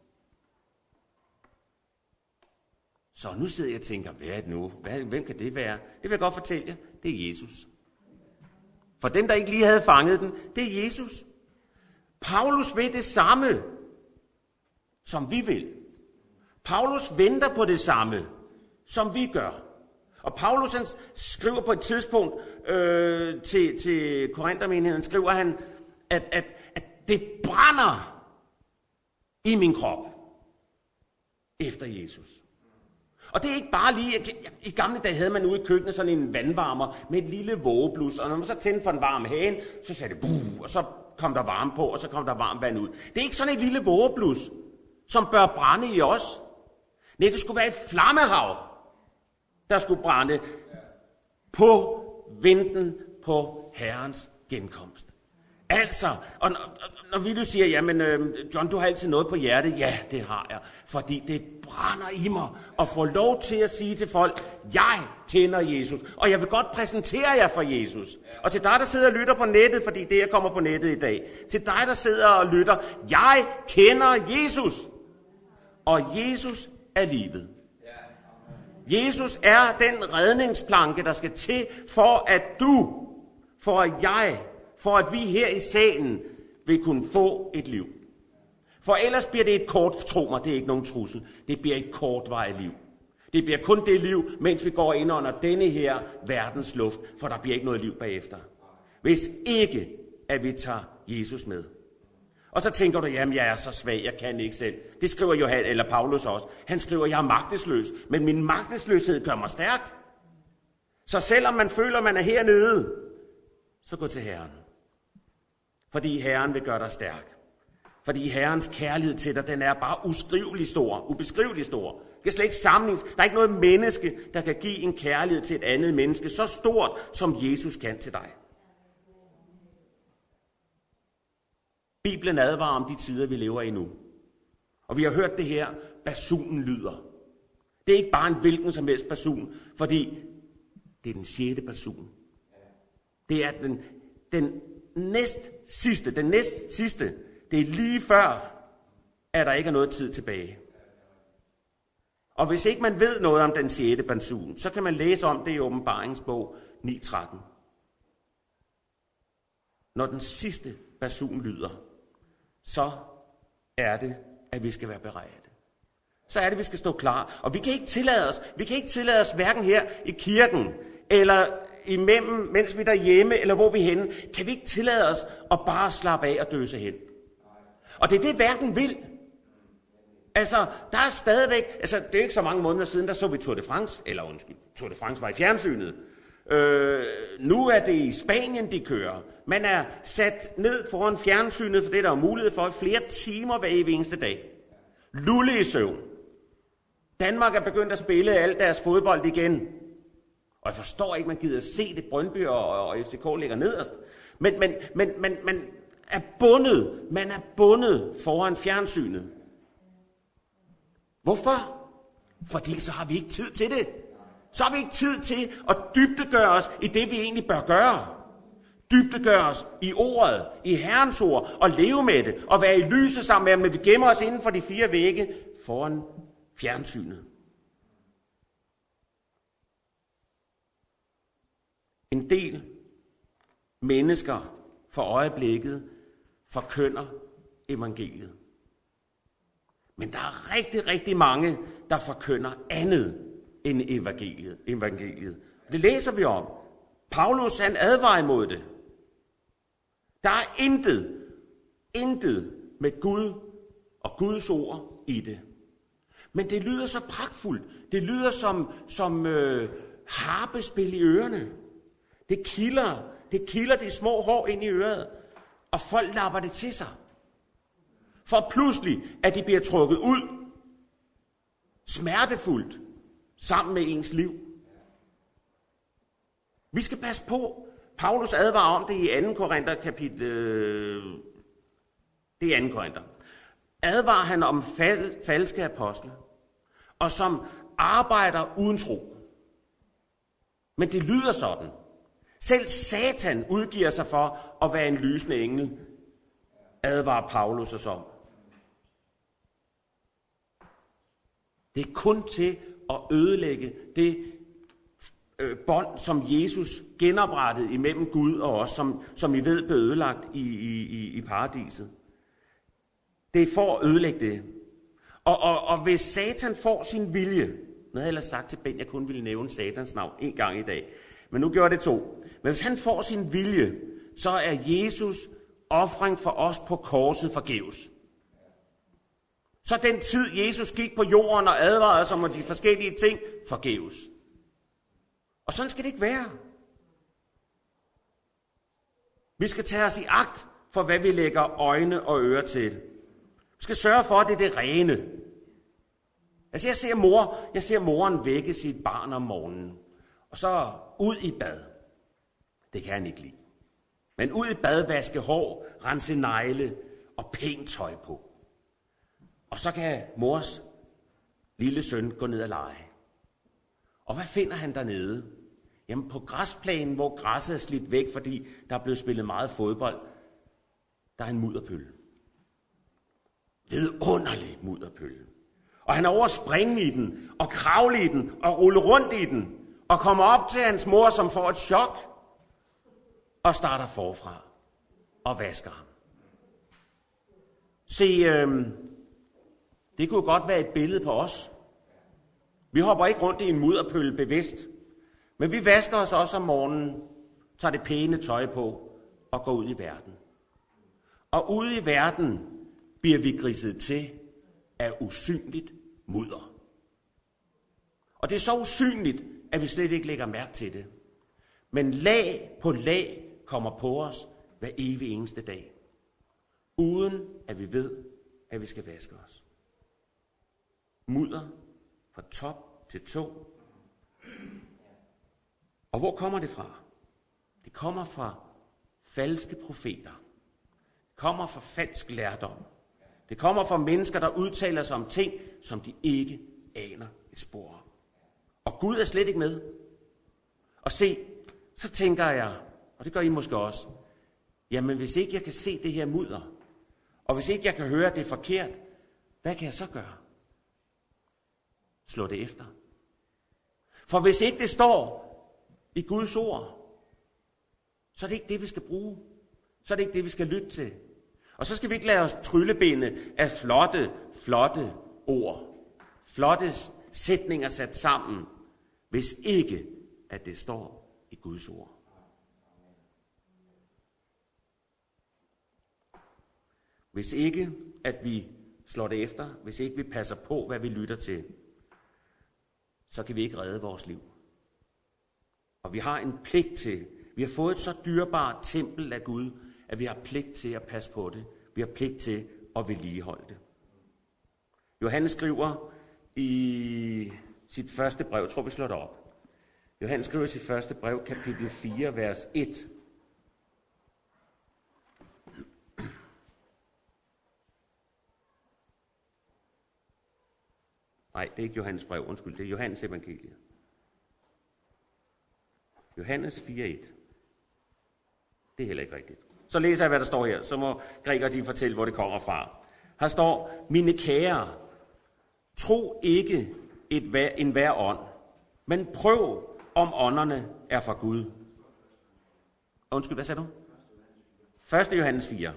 Så nu sidder jeg og tænker, hvad er det nu? Hvem kan det være? Det vil jeg godt fortælle jer. Det er Jesus. For den, der ikke lige havde fanget den, det er Jesus. Paulus vil det samme, som vi vil. Paulus venter på det samme, som vi gør. Og Paulus han skriver på et tidspunkt til Korinthermenigheden, skriver han, at det brænder i min krop efter Jesus. Og det er ikke bare lige, i gamle dage havde man ude i køkkenet sådan en vandvarmer med et lille vågeblus, og når man så tændte for en varm hane, så sagde det buh, og så kom der varme på, og så kom der varmt vand ud. Det er ikke sådan et lille vågeblus, som bør brænde i os. Nej, det skulle være et flammehav, der skulle brænde på venten på Herrens genkomst. Altså, og når vi nu siger, jamen John, du har altid noget på hjertet. Ja, det har jeg, fordi det brænder i mig at få lov til at sige til folk, jeg kender Jesus, og jeg vil godt præsentere jer for Jesus. Og til dig, der sidder og lytter på nettet, fordi det, jeg kommer på nettet i dag. Til dig, der sidder og lytter, jeg kender Jesus, og Jesus er livet. Jesus er den redningsplanke, der skal til, for at vi her i salen vil kunne få et liv. For ellers bliver det et kort, tro mig, det er ikke nogen trussel, det bliver et kortvarigt liv. Det bliver kun det liv, mens vi går ind under denne her verdens luft, for der bliver ikke noget liv bagefter. Hvis ikke, at vi tager Jesus med. Og så tænker du, jamen jeg er så svag, jeg kan ikke selv. Det skriver Johannes, eller Paulus også. Han skriver, jeg er magtesløs, men min magtesløshed gør mig stærk. Så selvom man føler, man er hernede, så gå til Herren. Fordi Herren vil gøre dig stærk. Fordi Herrens kærlighed til dig, den er bare ubeskrivelig stor. Det kan slet ikke sammenlignes. Der er ikke noget menneske, der kan give en kærlighed til et andet menneske, så stort, som Jesus kan til dig. Bibelen advarer om de tider, vi lever i nu. Og vi har hørt det her, basunen lyder. Det er ikke bare en hvilken som helst basun, fordi det er den 6. basun. Det er den næst sidste, det er lige før, at der ikke er noget tid tilbage. Og hvis ikke man ved noget om den 6. basun, så kan man læse om det i Åbenbaringsbog 9:13. Når den sidste basun lyder, så er det, at vi skal være beredte. Så er det, at vi skal stå klar. Og vi kan ikke tillade os hverken her i kirken, eller imellem, mens vi er derhjemme, eller hvor vi er henne, kan vi ikke tillade os at bare slappe af og døse hen. Og det er det, verden vil. Altså, der er stadigvæk, det er ikke så mange måneder siden, der så vi Tour de France, Tour de France var i fjernsynet. Nu er det i Spanien, de kører. Man er sat ned foran fjernsynet, for det der er mulighed for i flere timer hver evig eneste dag. Lulle i søvn. Danmark er begyndt at spille alt deres fodbold igen. Og jeg forstår ikke, man gider at se det. Brøndby og FCK ligger nederst. Men man er bundet. Man er bundet foran fjernsynet. Hvorfor? Fordi så har vi ikke tid til det. Så har vi ikke tid til at dybdegøre os i det, vi egentlig bør gøre. Dybdegøre os i ordet, i Herrens ord, og leve med det, og være i lyset sammen med ham, men vi gemmer os inden for de 4 vægge foran fjernsynet. En del mennesker for øjeblikket forkynder evangeliet. Men der er rigtig, rigtig mange, der forkynder andet end evangeliet. Det læser vi om. Paulus, han advarer imod det. Der er intet med Gud og Guds ord i det. Men det lyder så pragtfuldt. Det lyder som harpespil i ørerne. Det kilder de små hår ind i øret, og folk lapper det til sig. For pludselig, at de bliver trukket ud, smertefuldt, sammen med ens liv. Vi skal passe på. Paulus advarer om det i 2. Korinther kapitel. Det er 2. Korinther. Advarer han om falske apostle, og som arbejder uden tro. Men det lyder sådan. Selv Satan udgiver sig for at være en lysende engel, advarer Paulus os om. Det er kun til at ødelægge det bånd, som Jesus genoprettede imellem Gud og os, som I ved blev ødelagt i paradiset. Det er for at ødelægge det. Og hvis Satan får sin vilje, nu havde jeg ellers sagt til Ben, jeg kun ville nævne Satans navn en gang i dag, men nu gjorde det 2. Men hvis han får sin vilje, så er Jesus ofring for os på korset forgæves. Så den tid, Jesus gik på jorden og advarede os om de forskellige ting, forgæves. Og sådan skal det ikke være. Vi skal tage os i agt for, hvad vi lægger øjne og ører til. Vi skal sørge for, at det er det rene. Altså jeg ser moren vække sit barn om morgenen, og så ud i bad. Det kan han ikke lide. Men ud i bad, vaske hår, rense negle og pænt tøj på. Og så kan mors lille søn gå ned og lege. Og hvad finder han dernede? Jamen på græsplænen, hvor græsset er slidt væk, fordi der er blevet spillet meget fodbold, der er en mudderpølle. Vidunderlig mudderpølle. Og han er over at springe i den, og kravle i den, og rulle rundt i den, og kommer op til hans mor, som får et chok, og starter forfra, og vasker ham. Se, det kunne godt være et billede på os. Vi hopper ikke rundt i en mudderpølle bevidst, men vi vasker os også om morgenen, tager det pæne tøj på og går ud i verden. Og ude i verden bliver vi griset til af usynligt mudder. Og det er så usynligt, at vi slet ikke lægger mærke til det. Men lag på lag kommer på os hver evig eneste dag, uden at vi ved, at vi skal vaske os. Mudder fra top til tå. Og hvor kommer det fra? Det kommer fra falske profeter. Det kommer fra falsk lærdom. Det kommer fra mennesker, der udtaler sig om ting, som de ikke aner et spor om. Og Gud er slet ikke med. Og se, så tænker jeg, og det gør I måske også, jamen hvis ikke jeg kan se det her mudder, og hvis ikke jeg kan høre, at det er forkert, hvad kan jeg så gøre? Slå det efter. For hvis ikke det står i Guds ord, så er det ikke det, vi skal bruge. Så er det ikke det, vi skal lytte til. Og så skal vi ikke lade os tryllebinde af flotte ord. Flotte sætninger sat sammen, hvis ikke, at det står i Guds ord. Hvis ikke, at vi slår det efter, hvis ikke vi passer på, hvad vi lytter til, så kan vi ikke redde vores liv. Og vi har en pligt til, vi har fået et så dyrebart tempel af Gud, at vi har pligt til at passe på det. Vi har pligt til at vedligeholde det. Johannes skriver i sit første brev, jeg tror vi slår det op. Johannes skriver i sit første brev, kapitel 4, vers 1. Nej, det er ikke Johannes brev, undskyld, det er Johannes evangeliet. Johannes 4:1. Det er heller ikke rigtigt. Så læser jeg, hvad der står her, så må grækere de fortælle, hvor det kommer fra. Her står, mine kære, tro ikke enhver ånd, men prøv, om ånderne er fra Gud. Undskyld, hvad sagde du? 1. Johannes 4.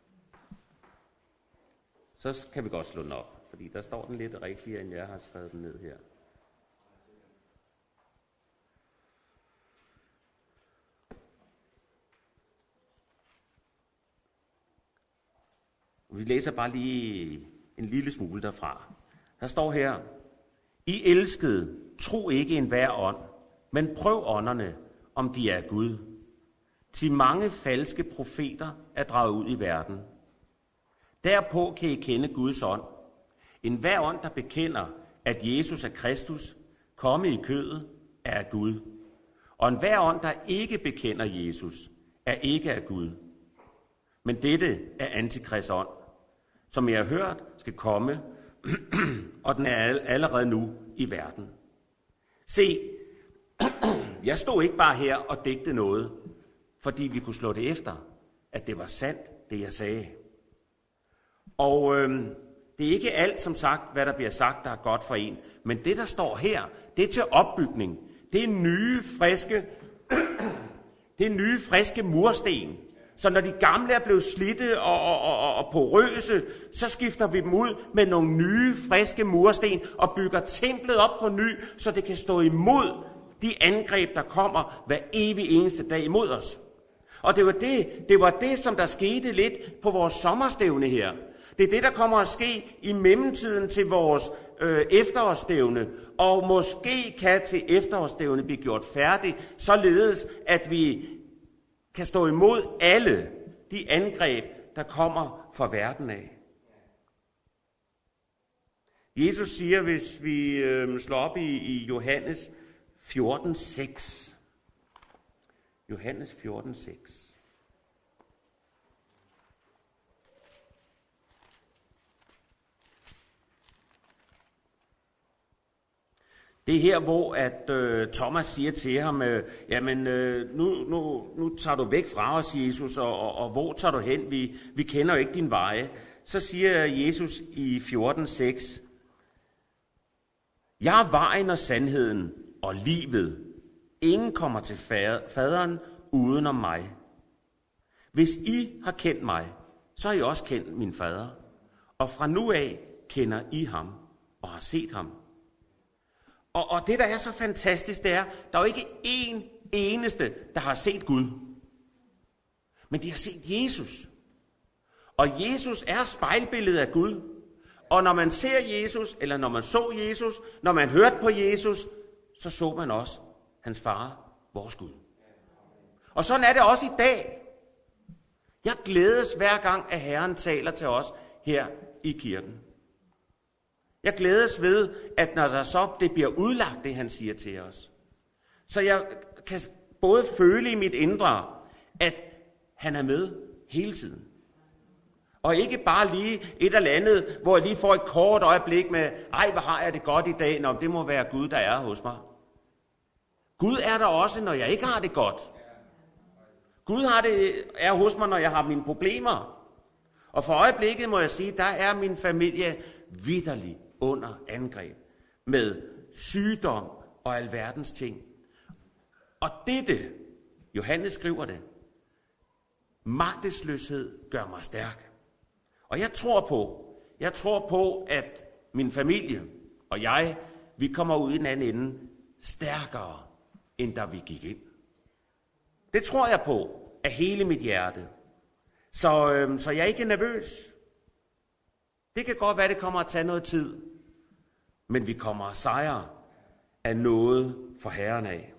Så kan vi godt slå den op, fordi der står den lidt rigtigere, end jeg har skrevet den ned her. Vi læser bare lige en lille smule derfra. Der står her, I elskede, tro ikke enhver ånd, men prøv ånderne, om de er Gud. Til mange falske profeter er draget ud i verden. Derpå kan I kende Guds ånd. Enhver ånd, der bekender, at Jesus er Kristus, komme i kødet, er af Gud. Og enhver ånd, der ikke bekender Jesus, er ikke af Gud. Men dette er Antikrists ånd, som jeg har hørt, skal komme, og den er allerede nu i verden. Se, jeg stod ikke bare her og digtede noget, fordi vi kunne slå det efter, at det var sandt, det jeg sagde. Og det er ikke alt, som sagt, hvad der bliver sagt, der er godt for en. Men det, der står her, det er til opbygning. Det er nye, friske mursten. Så når de gamle er blevet slidte og porøse, så skifter vi dem ud med nogle nye, friske mursten og bygger templet op på ny, så det kan stå imod de angreb, der kommer hver evig eneste dag imod os. Og det var det, som der skete lidt på vores sommerstævne her. Det er det, der kommer at ske i mellemtiden til vores efterårsstævne, og måske kan til efterårsstævne blive gjort færdigt, således at vi kan stå imod alle de angreb, der kommer fra verden af. Jesus siger, hvis vi slår op i Johannes 14:6. Johannes 14:6. Det er her, hvor at Thomas siger til ham, nu tager du væk fra os, Jesus, og hvor tager du hen? Vi kender jo ikke din veje. Så siger Jesus i 14:6, jeg er vejen og sandheden og livet. Ingen kommer til faderen uden om mig. Hvis I har kendt mig, så har I også kendt min fader. Og fra nu af kender I ham og har set ham. Og det, der er så fantastisk, det er, der er jo ikke én eneste, der har set Gud. Men de har set Jesus. Og Jesus er spejlbilledet af Gud. Og når man ser Jesus, eller når man så Jesus, når man hørte på Jesus, så så man også hans far, vores Gud. Og sådan er det også i dag. Jeg glædes hver gang, at Herren taler til os her i kirken. Jeg glædes ved, at når der så det bliver udlagt, det han siger til os. Så jeg kan både føle i mit indre, at han er med hele tiden. Og ikke bare lige et eller andet, hvor jeg lige får et kort øjeblik med, ej, hvor har jeg det godt i dag, når det må være Gud, der er hos mig. Gud er der også, når jeg ikke har det godt. Gud er hos mig, når jeg har mine problemer. Og for øjeblikket må jeg sige, der er min familie vitterlig under angreb med sygdom og alverdens ting. Og dette, Johannes skriver det, magtesløshed gør mig stærk. Og jeg tror på, at min familie og jeg, vi kommer ud i den anden ende stærkere, end da vi gik ind. Det tror jeg på af hele mit hjerte. Så jeg er ikke nervøs. Det kan godt være, det kommer at tage noget tid. Men vi kommer at sejre af noget for Herren af.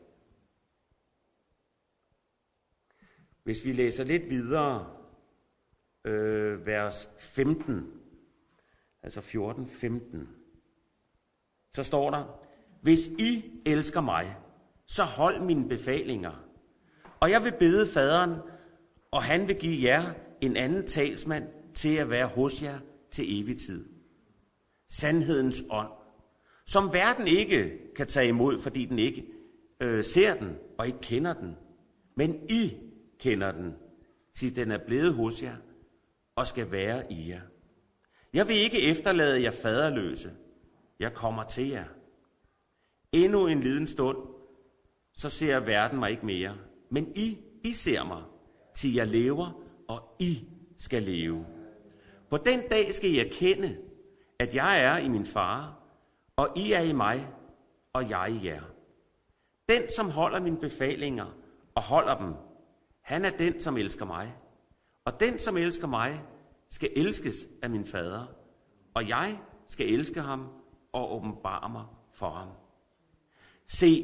Hvis vi læser lidt videre, vers 15, altså 14-15, så står der, hvis I elsker mig, så hold mine befalinger. Og jeg vil bede faderen, og han vil give jer en anden talsmand til at være hos jer til evig tid. Sandhedens ånd, som verden ikke kan tage imod, fordi den ikke ser den og ikke kender den. Men I kender den, til den er blevet hos jer og skal være i jer. Jeg vil ikke efterlade jer faderløse. Jeg kommer til jer. Endnu en liden stund, så ser verden mig ikke mere. Men I ser mig, til jeg lever, og I skal leve. På den dag skal I erkende, at jeg er i min far, og I er i mig, og jeg i jer. Den, som holder mine befalinger og holder dem, han er den, som elsker mig. Og den, som elsker mig, skal elskes af min fader, og jeg skal elske ham og åbenbare mig for ham. Se,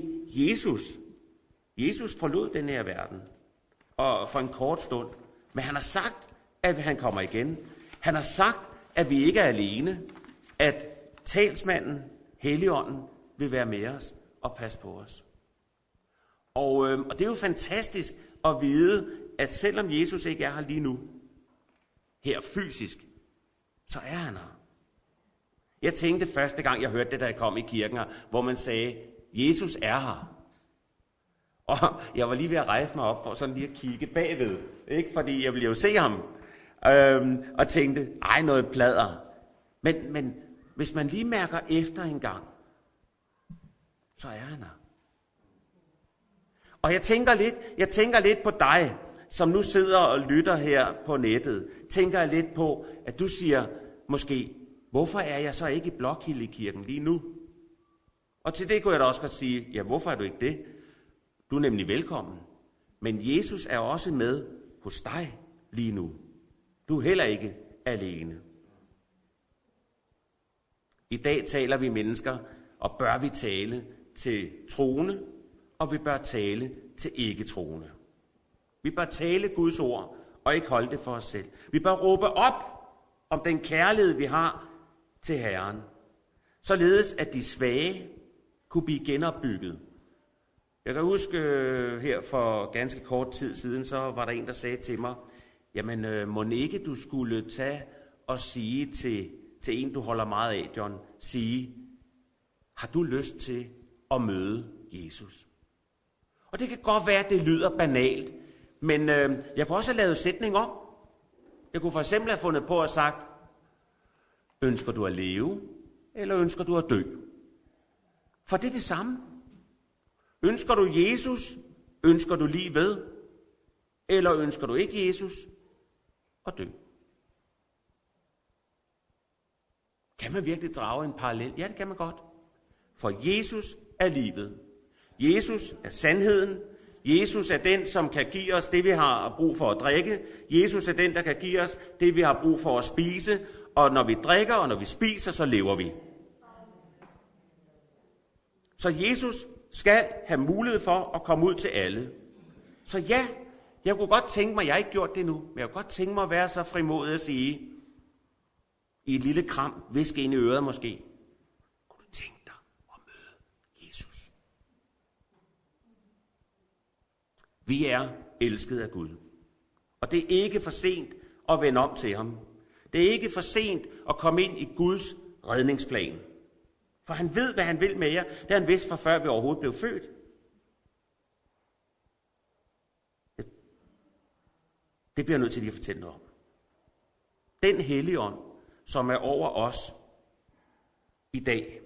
Jesus forlod den her verden, og for en kort stund, men han har sagt, at han kommer igen. Han har sagt, at vi ikke er alene, at talsmanden, Helligånden, vil være med os og passe på os. Og det er jo fantastisk at vide, at selvom Jesus ikke er her lige nu, her fysisk, så er han her. Jeg tænkte første gang, jeg hørte det, da jeg kom i kirken, hvor man sagde, Jesus er her. Og jeg var lige ved at rejse mig op for sådan lige at kigge bagved, ikke? Fordi jeg ville jo se ham, og tænkte, noget pladder. Men hvis man lige mærker efter en gang, så er han her. Og jeg tænker lidt på dig, som nu sidder og lytter her på nettet. Tænker jeg lidt på, at du siger måske, hvorfor er jeg så ikke i Blokhildekirken lige nu? Og til det kunne jeg da også godt sige, ja, hvorfor er du ikke det? Du er nemlig velkommen. Men Jesus er også med hos dig lige nu. Du er heller ikke alene. I dag taler vi mennesker, og bør vi tale til troende, og vi bør tale til ikke-troende. Vi bør tale Guds ord, og ikke holde det for os selv. Vi bør råbe op om den kærlighed, vi har til Herren, således at de svage kunne blive genopbygget. Jeg kan huske her for ganske kort tid siden, så var der en, der sagde til mig, jamen må ikke du skulle tage og sige til en, du holder meget af, John, sige, har du lyst til at møde Jesus? Og det kan godt være, at det lyder banalt, men jeg kunne også have lavet sætning om. Jeg kunne for eksempel have fundet på at sagt, ønsker du at leve, eller ønsker du at dø? For det er det samme. Ønsker du Jesus, ønsker du livet, eller ønsker du ikke Jesus og dø? Kan man virkelig drage en parallel? Ja, det kan man godt. For Jesus er livet. Jesus er sandheden. Jesus er den, som kan give os det, vi har brug for at drikke. Jesus er den, der kan give os det, vi har brug for at spise. Og når vi drikker, og når vi spiser, så lever vi. Så Jesus skal have mulighed for at komme ud til alle. Så ja, jeg kunne godt tænke mig, jeg har ikke gjort det nu, men jeg kunne godt tænke mig at være så frimodig at sige, i et lille kram, viske ind i øret måske, kunne du tænke dig at møde Jesus? Vi er elsket af Gud, og det er ikke for sent at vende om til ham. Det er ikke for sent at komme ind i Guds redningsplan. For han ved, hvad han vil med jer. Det har han vidst fra før vi overhovedet blev født. Det bliver jeg nødt til lige at fortælle noget om. Den Helligånd, som er over os i dag,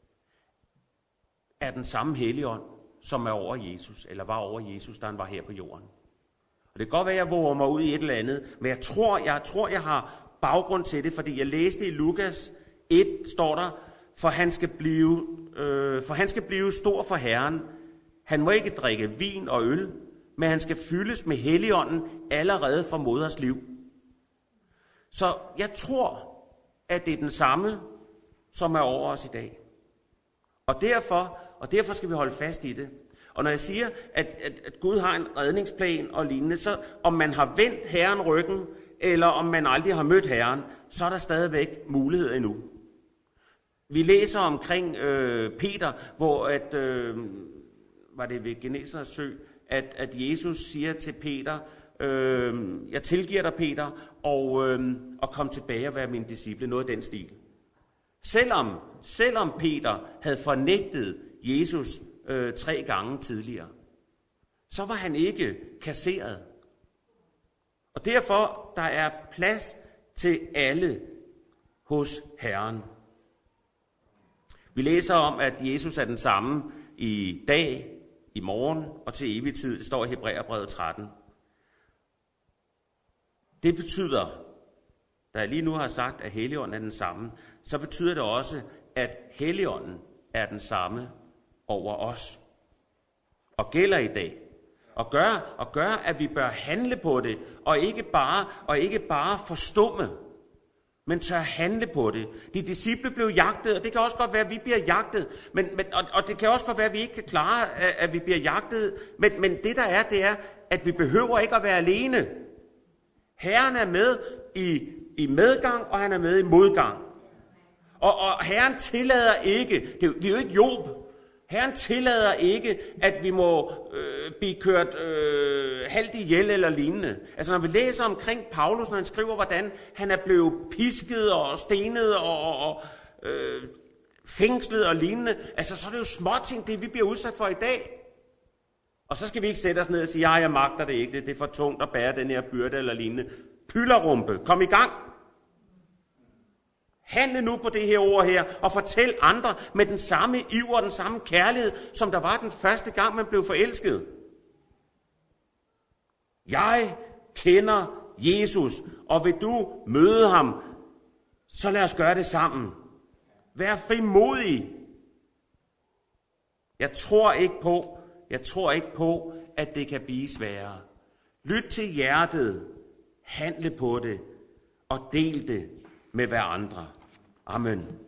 er den samme Helligånd, som er over Jesus, eller var over Jesus, da han var her på jorden. Og det kan godt være, at jeg våger mig ud i et eller andet, men jeg tror, jeg har baggrund til det, fordi jeg læste i Lukas 1, står der, for han skal blive stor for Herren. Han må ikke drikke vin og øl, men han skal fyldes med Helligånden allerede fra moders liv. Så jeg tror, at det er den samme, som er over os i dag. Og derfor skal vi holde fast i det. Og når jeg siger, at Gud har en redningsplan og lignende, så om man har vendt Herren ryggen, eller om man aldrig har mødt Herren, så er der stadigvæk mulighed endnu. Vi læser omkring Peter, hvor var det ved Genesarets sø, at Jesus siger til Peter, jeg tilgiver dig, Peter, og kom tilbage og være min disciple, noget af den stil. Selvom Peter havde fornægtet Jesus 3 gange tidligere, så var han ikke kasseret. Og derfor, der er plads til alle hos Herren. Vi læser om, at Jesus er den samme i dag, i morgen og til evig tid. Det står i Hebræerbrevet 13. Det betyder, da jeg lige nu har sagt, at Helligånden er den samme, så betyder det også, at Helligånden er den samme over os. Og gælder i dag. Og gør, at vi bør handle på det, og ikke bare forstumme, men tør handle på det. De disciple blev jagtet, og det kan også godt være, at vi bliver jagtet, og det kan også godt være, at vi ikke kan klare, at vi bliver jagtet, men det der er, det er, at vi behøver ikke at være alene. Herren er med i medgang, og han er med i modgang. Og Herren tillader ikke, det er jo ikke Job, Herren tillader ikke, at vi må blive kørt halvt ihjel eller lignende. Altså når vi læser omkring Paulus, når han skriver, hvordan han er blevet pisket og stenet og fængslet og lignende, altså så er det jo småting, det vi bliver udsat for i dag. Og så skal vi ikke sætte os ned og sige, jeg magter det ikke, det er for tungt at bære den her byrde eller lignende. Pylderrumpe, kom i gang. Handle nu på det her ord her, og fortæl andre med den samme iver og den samme kærlighed, som der var den første gang, man blev forelsket. Jeg kender Jesus, og vil du møde ham, så lad os gøre det sammen. Vær frimodig. Jeg tror ikke på, at det kan blive sværere. Lyt til hjertet, handle på det, og del det med hverandre. Amen.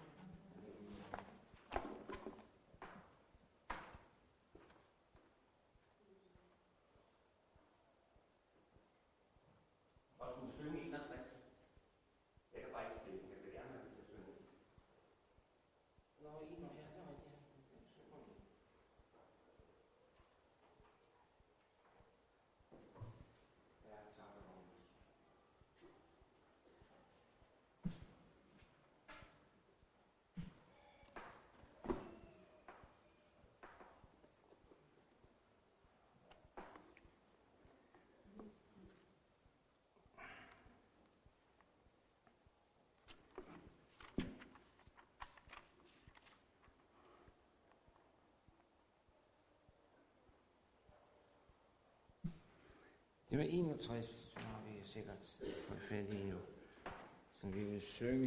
Det var 61, så har vi sikkert fået fat i nu, som vi vil synge.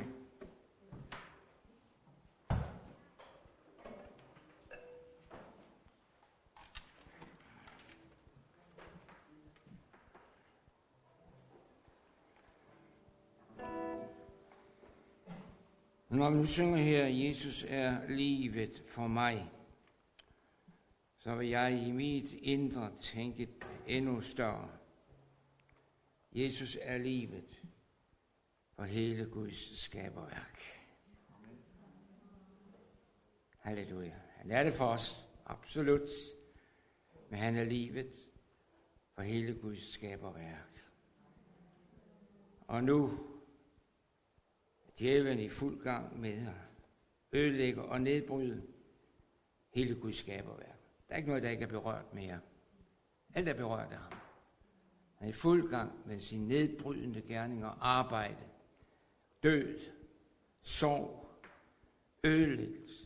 Når vi nu synger her, Jesus er livet for mig, så vil jeg i mit indre tænke endnu større. Jesus er livet for hele Guds skaberværk. Halleluja. Han er det for os, absolut. Men han er livet for hele Guds skaberværk. Og nu er djævlen i fuld gang med at ødelægge og nedbryde hele Guds skaberværk. Der er ikke noget, der ikke er berørt mere. Alt er berørt af ham. Han er i fuld gang med sin nedbrydende gerning og arbejde. Død, sorg, ødelæggelse,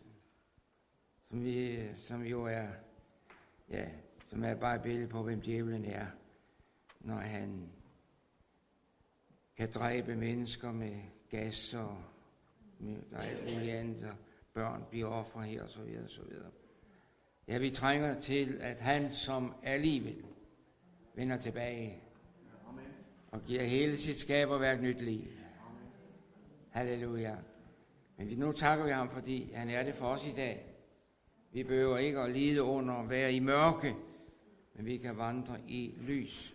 som jo er, ja, som er bare et billede på, hvem djævlen er, når han kan dræbe mennesker med gas og med muligheder, børn bliver ofre her og så videre og så videre. Ja, vi trænger til, at han som er livet vender tilbage og giver hele sit skaberværk nyt liv. Halleluja. Men nu takker vi ham, fordi han er det for os i dag. Vi behøver ikke at lide under at være i mørke, men vi kan vandre i lys.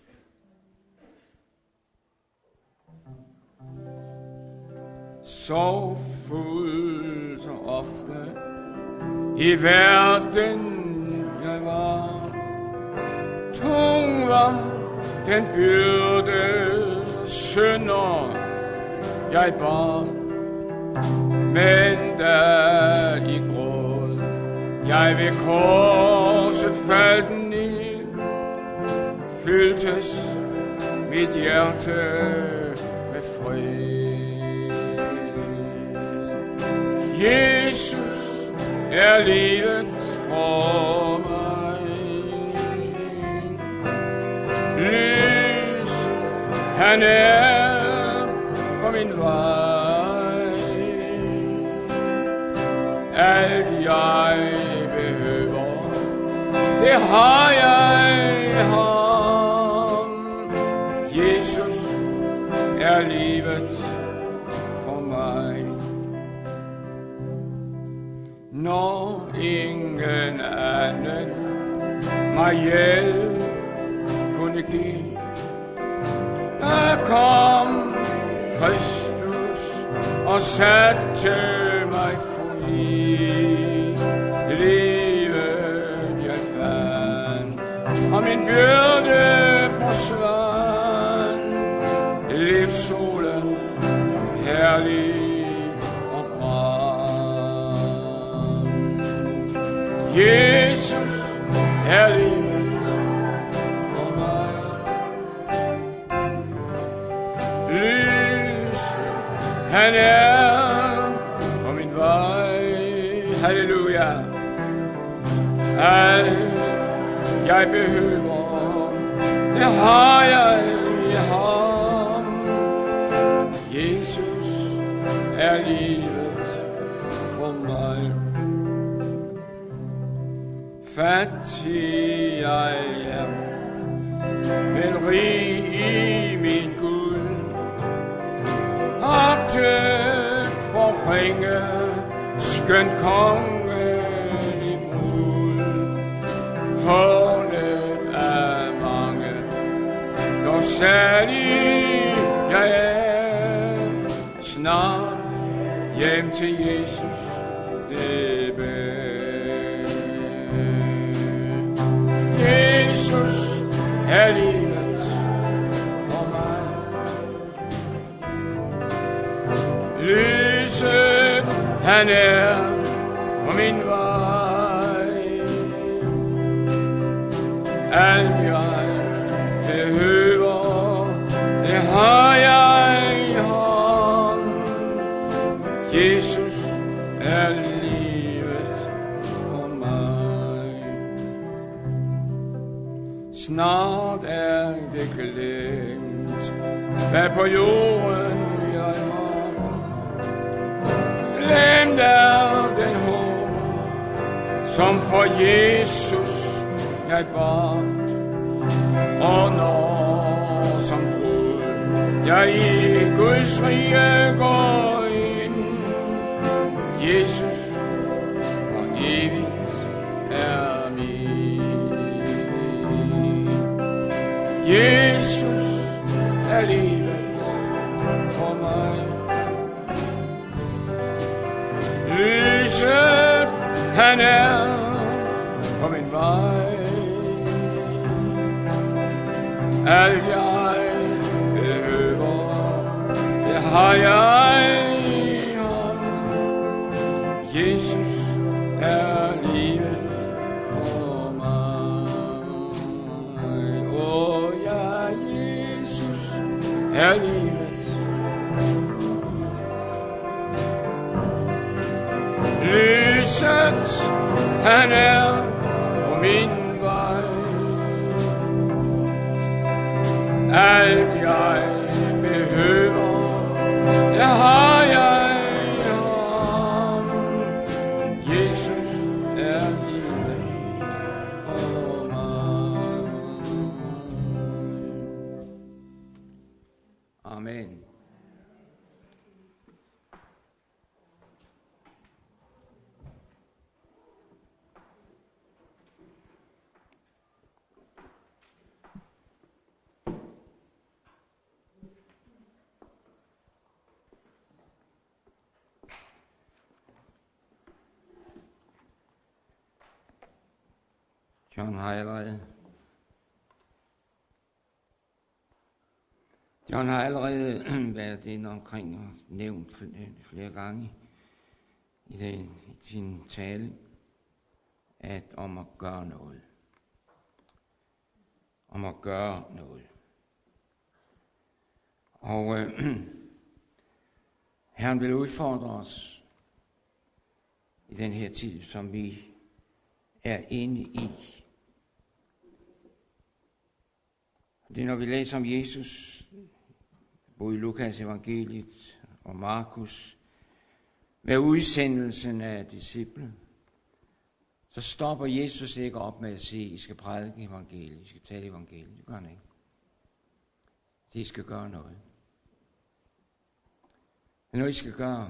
Så fuld, så ofte i verden jeg var, tung var den byrde synder jeg bar, men da i gråd jeg ved korset faldt ned, fyldtes mit hjerte med fred. Jesus er livet for mig. Lys, han er på min vej. Alt jeg behøver, det har jeg ham. Jesus er livet for mig. Når ingen anden mig hjælp kunne give, der kom Kristus og satte mig fri. Livet jeg fandt, og min byrde forsvandt. Livssolen herlig og brænd. Jesus er livet for mig. Lyset, han er på min vej. Halleluja. Alt jeg behøver, det har jeg i ham. Jesus er livet for mig. Fattig jeg er, men rig i min Gud. Agtet for ringe, skøn kongelig brud. Hånet af mange, dog særlig jeg er. Snart hjem til Jesus, det bedst. Jesus er livet for mig. Lyset, han er på min vej. Alt jeg behøver, det har jeg i ham. Jesus er livet for mig. Snart er det glemt, hvad på jorden jeg har. Glemt er den håb, som for Jesus jeg bar. Og når som brud jeg i Guds rige går ind, Jesus for evigt er min. Jesus er livet for mig. Lyset, han er på min vej. Alt jeg behøver, det har jeg i ham. Jesus er livet for mig. Åh, ja, er livet. Lyset, han er på min vej. Alt jeg behøver, det har jeg ham. Jesus er livet for mig. Amen. John har allerede været inde omkring og nævnt flere gange i sin tale, at om at gøre noget. Om at gøre noget. Og Herren vil udfordre os i den her tid, som vi er inde i. Det er, når vi læser om Jesus, både i Lukas evangeliet og Markus, med udsendelsen af disciple, så stopper Jesus ikke op med at sige, I skal prædike evangeliet, I skal tale evangeliet. Det gør han ikke. I skal gøre noget. Men noget I skal gøre,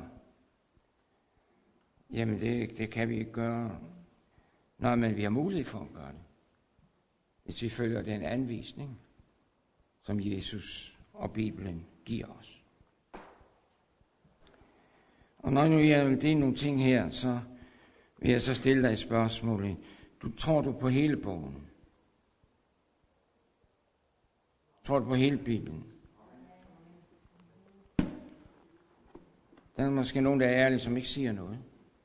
jamen det kan vi ikke gøre, men vi har mulighed for at gøre det, hvis vi følger den anvisning, som Jesus og Bibelen giver os. Og når nu jeg vil dele nogle ting her, så vil jeg så stille dig et spørgsmål. Tror du på hele bogen? Tror du på hele Bibelen? Der er måske nogen, der er ærlige, som ikke siger noget.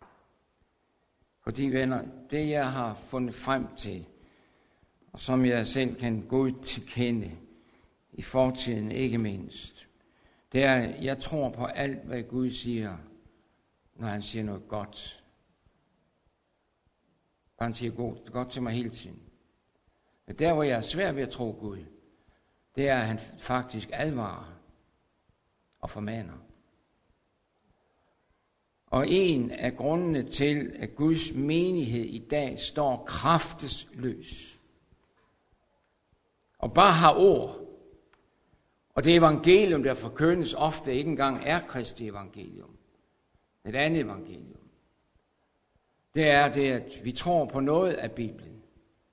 Fordi venner, det jeg har fundet frem til, og som jeg selv kan gå til kende i fortiden ikke mindst, det er, at jeg tror på alt, hvad Gud siger, når han siger noget godt. Han siger godt til mig hele tiden. Men der, hvor jeg er svær ved at tro Gud, det er, at han faktisk advarer og formaner. Og en af grundene til, at Guds menighed i dag står kraftesløs og bare har ord, og det evangelium, der forkyndes, ofte ikke engang er Kristi evangelium, et andet evangelium, det er det, at vi tror på noget af Bibelen.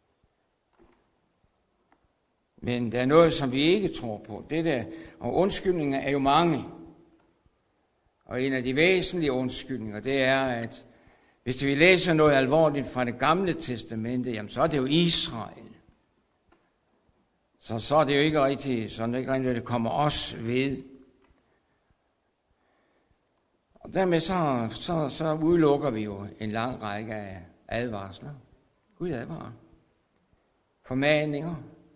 Men der er noget, som vi ikke tror på. Og undskyldninger er jo mange. Og en af de væsentlige undskyldninger, det er, at hvis vi læser noget alvorligt fra det gamle testamente, jamen så er det jo Israel. Så er det jo ikke rigtigt, så det ikke rigtigt, det kommer os ved. Og dermed så udelukker vi jo en lang række af advarsler. Gud advarer. Formaninger.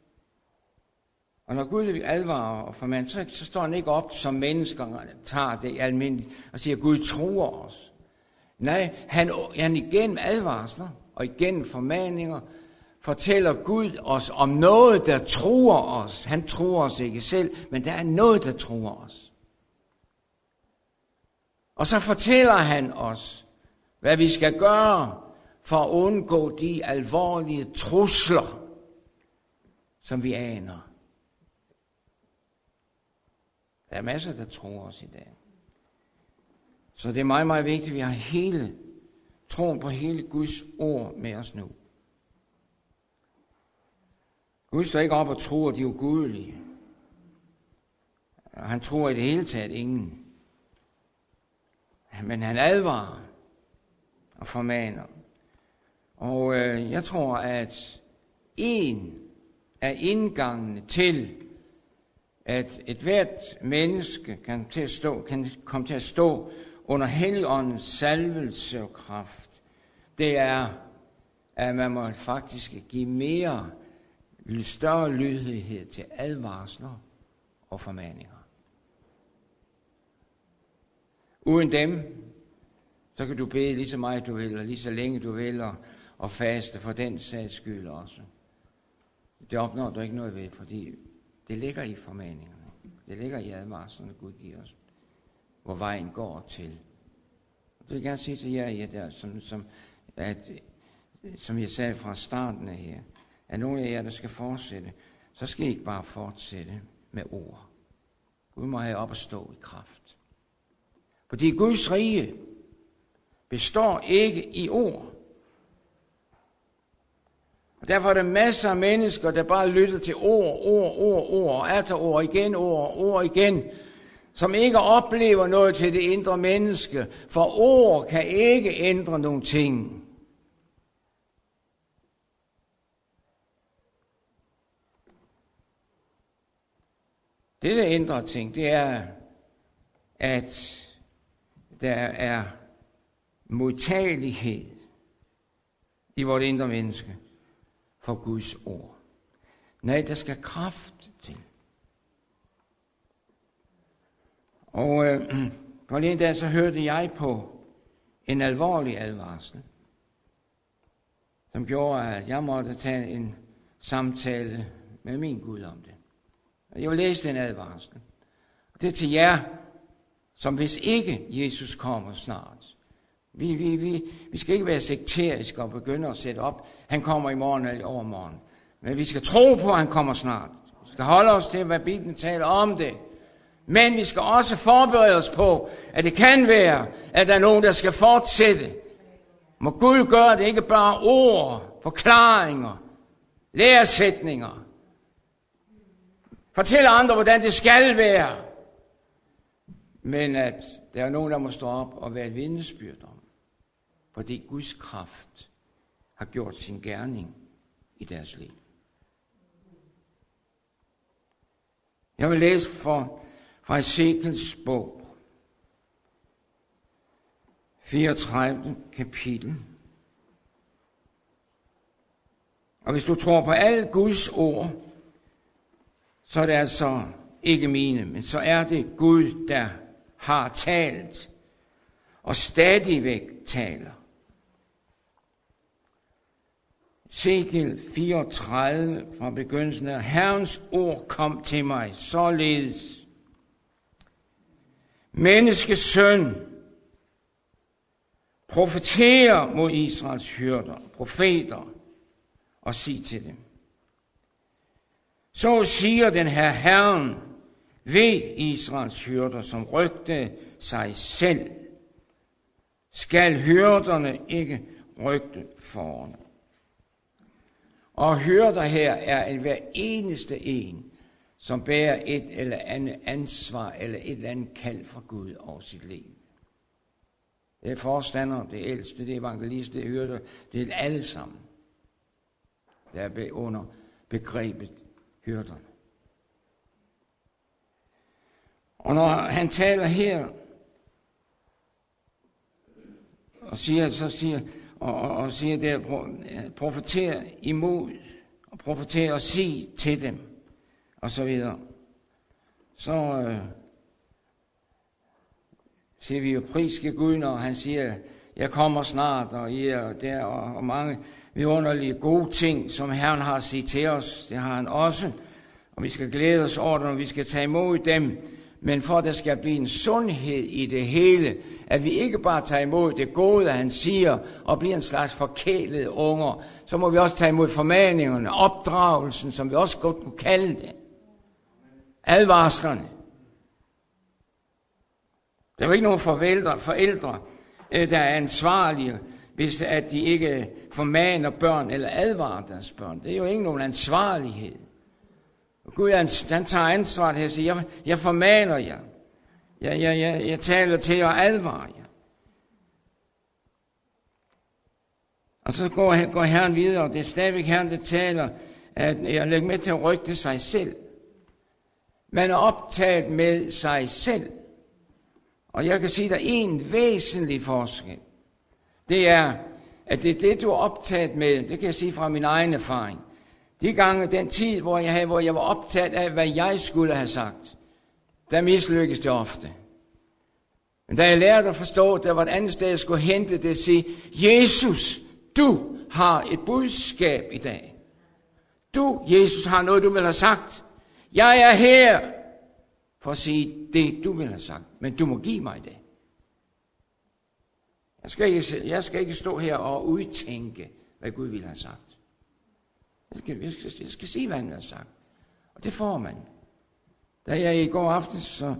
Og når Gud advarer og formaner, så står han ikke op, som mennesker tager det almindeligt og siger, at Gud truer os. Nej, han igennem advarsler og igennem formaninger fortæller Gud os om noget, der truer os. Han truer os ikke selv, men der er noget, der truer os. Og så fortæller han os, hvad vi skal gøre for at undgå de alvorlige trusler, som vi aner. Der er masser, der truer os i dag. Så det er meget, meget vigtigt, at vi har hele troen på hele Guds ord med os nu. Gud står ikke op og truer de ugudelige. Han truer i det hele taget ingen. Men han advarer og formaner. Og jeg tror, at en af indgangene til, at et hvert menneske kan komme til at stå under Helligåndens salvelse og kraft, det er, at man må faktisk give større lydighed til advarsler og formaninger. Uden dem, så kan du bede lige så meget du vil, og lige så længe du vil, og faste for den sags skyld også. Det opnår du ikke noget ved, fordi det ligger i formaningerne. Det ligger i advarslerne, Gud giver os, hvor vejen går til. Og det vil jeg gerne sige til jer, der, som jeg sagde fra starten af her, at nogle af jer, der skal fortsætte, så skal I ikke bare fortsætte med ord. Gud må have op at stå i kraft. Fordi Guds rige består ikke i ord. Og derfor er der masser af mennesker, der bare lytter til ord, og atter ord igen, som ikke oplever noget til det indre menneske, for ord kan ikke ændre nogen ting. Det, der ændrer ting, det er, at der er modtagelighed i vores indre menneske for Guds ord. Nej, der skal kraft til. Og på en dag så hørte jeg på en alvorlig advarsel, som gjorde, at jeg måtte tage en samtale med min Gud om det. Og jeg vil læse den advarsel. Og det er til jer, som hvis ikke Jesus kommer snart. Vi skal ikke være sekteriske og begynde at sætte op. Han kommer i morgen eller i overmorgen. Men vi skal tro på, at han kommer snart. Vi skal holde os til, hvad Bibelen taler om det. Men vi skal også forberede os på, at det kan være, at der er nogen, der skal fortsætte. Må Gud gøre det, ikke bare ord, forklaringer, læresætninger. Fortælle andre, hvordan det skal være. Men at der er nogen, der må stå op og være et vidnesbyrd om. Fordi Guds kraft har gjort sin gerning i deres liv. Jeg vil læse fra Ezekiels bog, 34. kapitel. Og hvis du tror på alle Guds ord, så er det altså ikke mine, men så er det Gud, der har talt og stadigvæk taler. Ezekiel 34 fra begyndelsen af: Herrens ord kom til mig således: Menneskesøn, profeter mod Israels hyrder, profeter, og sig til dem: Så siger den her Herren ved Israels hyrder, som rygte sig selv, skal hyrderne ikke rygte foran. Og hyrder her er hver eneste en, som bærer et eller andet ansvar, eller et eller andet kald fra Gud over sit liv. Det er forstander, det er ældste, det er evangelist, det er hyrder, det er alle sammen, der er under begrebet hyrderne. Og når han taler her, og siger der, profeter imod, og profeter og sig til dem, og så videre, så siger vi jo pris til Gud, når han siger, jeg kommer snart, og I er der, og mange vidunderlige gode ting, som Herren har at sige til os, det har han også, og vi skal glæde os over det, og vi skal tage imod dem, men for at der skal blive en sundhed i det hele, at vi ikke bare tager imod det gode, han siger, og bliver en slags forkælede unger, så må vi også tage imod formaningerne, opdragelsen, som vi også godt kunne kalde det. Advarslerne. Der er jo ikke nogen forældre, der er ansvarlige, hvis at de ikke formaner børn eller advarer deres børn. Det er jo ikke nogen ansvarlighed. Gud, han tager ansvaret her og siger, jeg formaner jer. Jeg taler til jer og advarer jer. Og så går Herren videre, og det er stadigvæk Herren, der taler, at jeg lægger med til at rygte sig selv. Man er optaget med sig selv. Og jeg kan sige, at der er en væsentlig forskel. Det er, at det er det, du er optaget med. Det kan jeg sige fra min egen erfaring. De gange, den tid, hvor jeg var optaget af, hvad jeg skulle have sagt, der mislykkes det ofte. Men da jeg lærte at forstå, at der var et andet sted, jeg skulle hente det, at sige, Jesus, du har et budskab i dag. Du, Jesus, har noget, du vil have sagt. Jeg er her for at sige det, du vil have sagt. Men du må give mig det. Jeg skal ikke stå her og udtænke, hvad Gud ville have sagt. Jeg skal sige, hvad han vil have sagt. Og det får man. Da jeg i går aften, så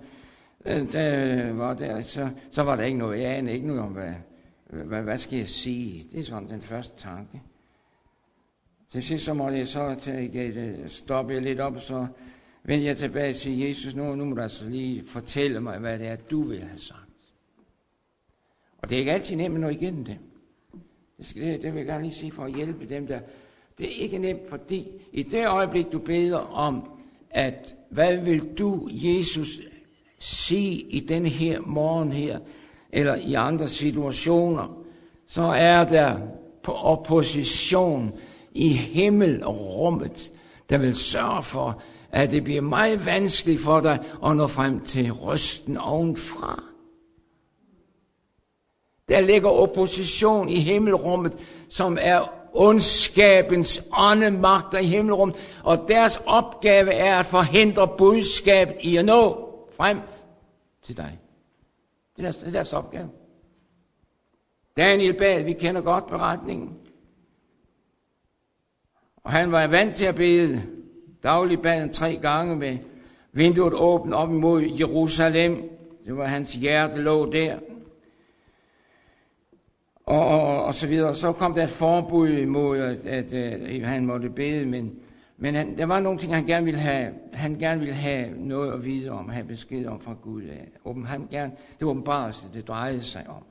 var der ikke noget. Jeg anede ikke noget om, hvad skal jeg sige. Det er sådan den første tanke. Til sidst så måtte jeg så stoppe lidt op, og så vendte jeg tilbage og sige, Jesus, nu må du altså lige fortælle mig, hvad det er, du vil have sagt. Og det er ikke altid nemt at nå igennem det. Det vil jeg gerne lige sige for at hjælpe dem der. Det er ikke nemt, fordi i det øjeblik, du beder om, at hvad vil du, Jesus, sige i denne her morgen her, eller i andre situationer, så er der på opposition i himmelrummet, der vil sørge for, at det bliver meget vanskeligt for dig at nå frem til røsten ovenfra. Der ligger opposition i himmelrummet, som er ondskabens åndemagter i himmelrummet, og deres opgave er at forhindre budskabet i at nå frem til dig. Det er deres opgave. Daniel bad, vi kender godt beretningen. Og han var vant til at bede. Dagligt bad han 3 gange med vinduet åbent op imod Jerusalem. Det var hans hjerte lå der. Og så videre. Så kom der et forbud imod, at han måtte bede, men der var nogle ting, han gerne ville have noget at vide om, have besked om fra Gud. Det åbenbarelse, det drejede sig om.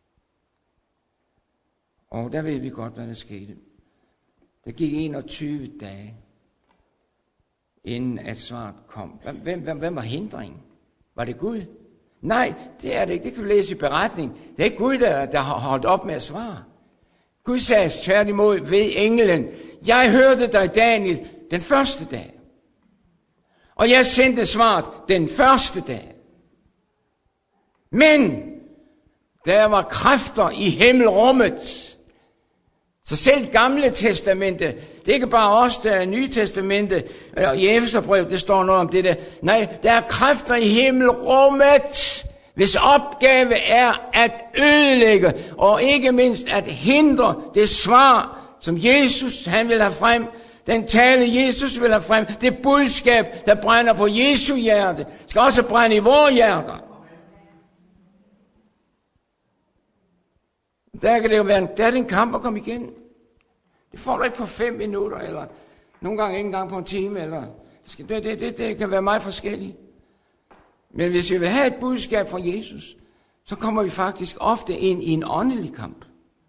Og der ved vi godt, hvad der skete. Der gik 21 dage, inden at svaret kom. Hvem var hindringen? Var det Gud? Nej, det er det ikke. Det kan du læse i beretningen. Det er ikke Gud, der har holdt op med at svare. Gud sagde tværtimod ved englen, jeg hørte dig, Daniel, den første dag. Og jeg sendte svaret den første dag. Men der var kræfter i himmelrummet. Så selv Gamle Testamente, det er ikke bare os, der er Nye Testamente, og i Efeserbrevet, det står noget om det der. Nej, der er kræfter i himmelrummet, hvis opgave er at ødelægge, og ikke mindst at hindre det svar, som Jesus han vil have frem, den tale Jesus vil have frem, det budskab, der brænder på Jesu hjerte, skal også brænde i vores hjerter. Der kan det jo være, der er det en kamp at komme igen. Det får du ikke på 5 minutter, eller nogle gange ikke engang på en time, eller det kan være meget forskelligt. Men hvis vi vil have et budskab fra Jesus, så kommer vi faktisk ofte ind i en åndelig kamp.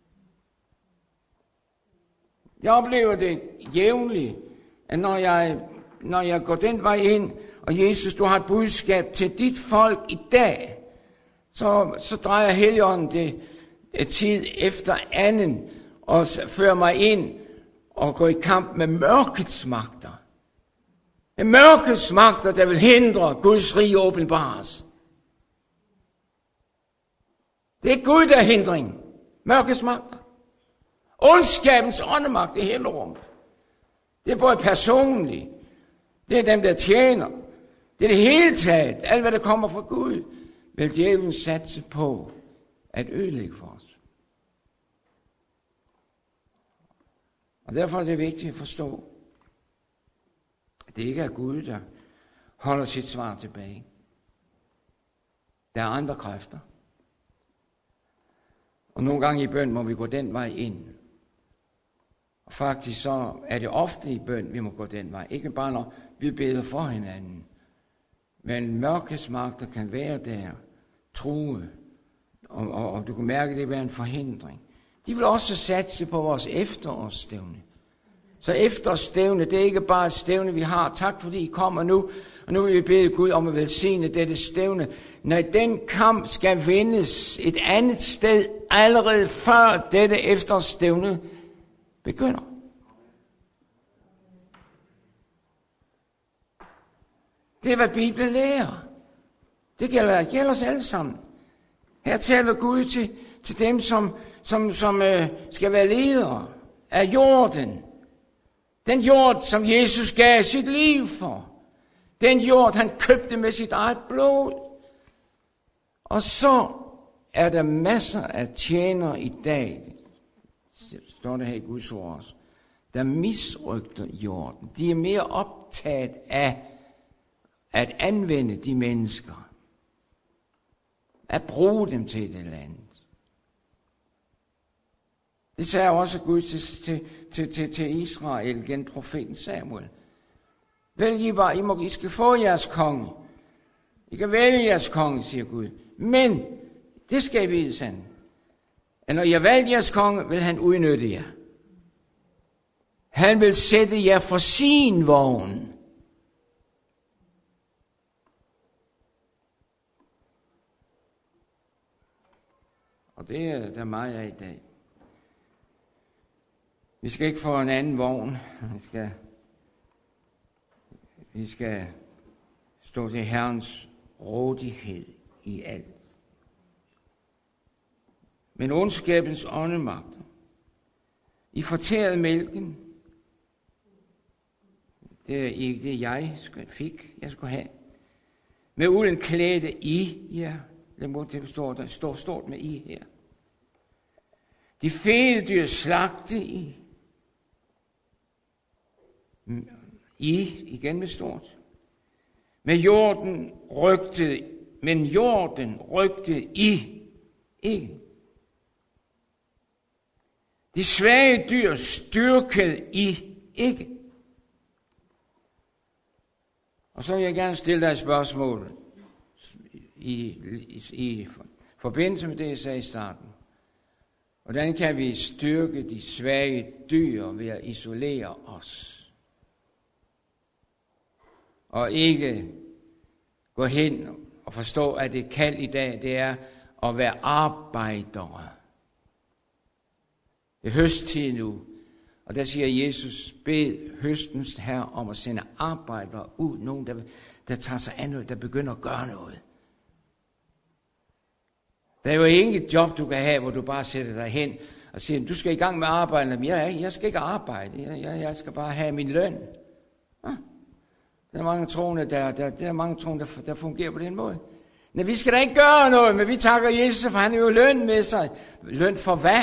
Jeg oplever det jævnligt, at når jeg går den vej ind, og Jesus, du har et budskab til dit folk i dag, så drejer Helligånden det tid efter anden, og fører mig ind og går i kamp med mørkets magter. Det er mørkets magter, der vil hindre Guds rige åbenbares. Det er Gud, der er hindring. Mørkets magter. Ondskabens åndemagt i himmelrummet. Det er både personligt. Det er dem, der tjener. Det er det hele taget. Alt, hvad der kommer fra Gud, vil djævlen satse på at ødelægge for os. Og derfor er det vigtigt at forstå, at det ikke er Gud, der holder sit svar tilbage. Der er andre kræfter. Og nogle gange i bøn må vi gå den vej ind. Og faktisk så er det ofte i bøn, vi må gå den vej. Ikke bare når vi beder for hinanden. Men mørkets magter kan være der, true, og du kan mærke, at det vil en forhindring. De vil også satse på vores efterårsstævne. Så efterårsstævne, det er ikke bare et stævne, vi har. Tak fordi I kommer nu. Og nu vil vi bede Gud om at velsigne dette stævne. Når den kamp skal vindes et andet sted, allerede før dette efterårsstævne begynder. Det er, hvad Bibelen lærer. Det gælder os alle sammen. Her taler Gud til dem, som skal være ledere af jorden. Den jord, som Jesus gav sit liv for. Den jord, han købte med sit eget blod. Og så er der masser af tjenere i dag, står der her i Guds ord også, der misrygter jorden. De er mere optaget af at anvende de mennesker. At bruge dem til det land. Det sagde også Gud til Israel gennem profeten Samuel. Vælg I bare, I skal få jeres konge. I kan vælge jeres konge, siger Gud. Men det skal I vide sandt. At når I har valgt jeres konge, vil han udnytte jer. Han vil sætte jer for sin vogn. Og det er der meget af i dag. Vi skal ikke få en anden vogn. Vi skal stå til Herrens rådighed i alt. Men ondskabens åndemagter, I fortærede mælken, det er ikke det, jeg skulle have. Med ulden klædte I, ja, det står stort med I her. De fede dyr slagte I. I, igen med stort. Men jorden rygte I ikke. De svage dyr styrkede I ikke. Og så vil jeg gerne stille dig et spørgsmål i forbindelse med det, jeg sagde i starten. Hvordan kan vi styrke de svage dyr ved at isolere os? Og ikke gå hen og forstå, at det kald i dag, det er at være arbejdere. Det er høsttid nu, og der siger Jesus, bed høstens herre om at sende arbejdere ud, nogen der tager sig an noget, der begynder at gøre noget. Der er jo ikke et job, du kan have, hvor du bare sætter dig hen og siger, du skal i gang med arbejde. Men jeg skal ikke arbejde, jeg skal bare have min løn. Der er mange troende, der fungerer på den måde. Men vi skal da ikke gøre noget, men vi takker Jesus, for han er jo løn med sig. Løn for hvad?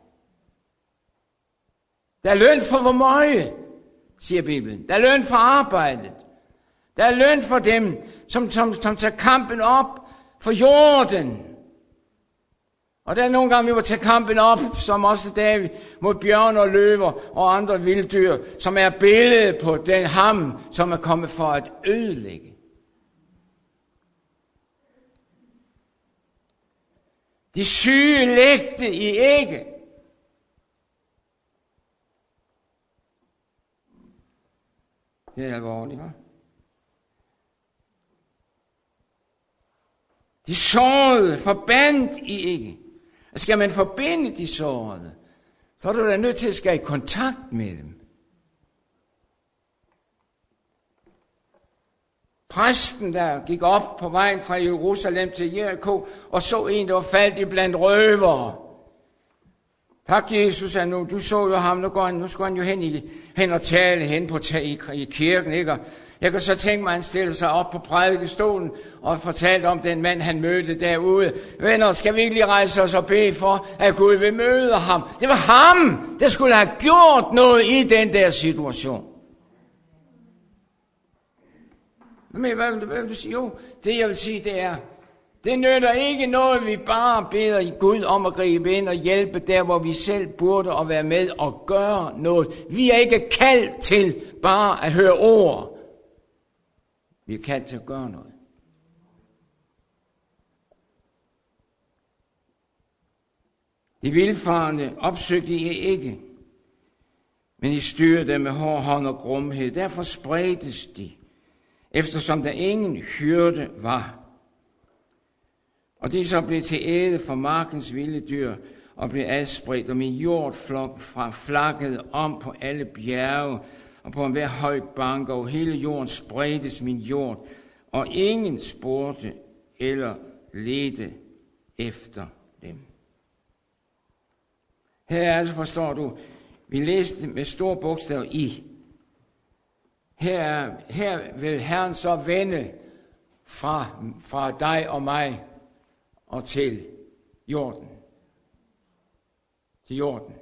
Der er løn for hvor meget, siger Bibelen. Der er løn for arbejdet. Der er løn for dem, som tager kampen op for jorden. Og der er nogle gange, vi må tage kampen op, som også David, mod bjørn og løver og andre vilddyr, som er billedet på den ham, som er kommet for at ødelægge. De syge lægte I ikke. Det er alvorligt, hva'? De sårede forbandt I ikke. Skal man forbinde de sårede, så er du da nødt til at skal i kontakt med dem. Præsten, der gik op på vejen fra Jerusalem til Jericho, og så en, der var faldt i blandt røvere. Tak, Jesus, at nu, du så jo ham, nu skal han jo hen og tale hen i kirken, ikke? Jeg kan så tænke mig, at han stillede sig op på prædikestolen og fortalte om den mand, han mødte derude. Venner, skal vi ikke lige rejse os og bede for, at Gud vil møde ham? Det var ham, der skulle have gjort noget i den der situation. Men hvad vil du sige? Jo, det jeg vil sige, det er, det nytter ikke noget, vi bare beder Gud om at gribe ind og hjælpe der, hvor vi selv burde at være med og gøre noget. Vi er ikke kaldt til bare at høre ord. Vi er kaldt til at gøre noget. De vildfarne opsøgte I ikke, men I styrede dem med hård hånd og grumhed. Derfor spredtes de, eftersom der ingen hyrde var. Og de så blev til æde for markens vilde dyr og blev adspredt, og min jordflok fra flakkede om på alle bjerge og på enhver høj bank, og hele jorden spredtes min jord, og ingen spurgte eller ledte efter dem. Her altså forstår du, vi læste med stor bogstav I. Her vil Herren så vende fra dig og mig og til jorden. Til jorden.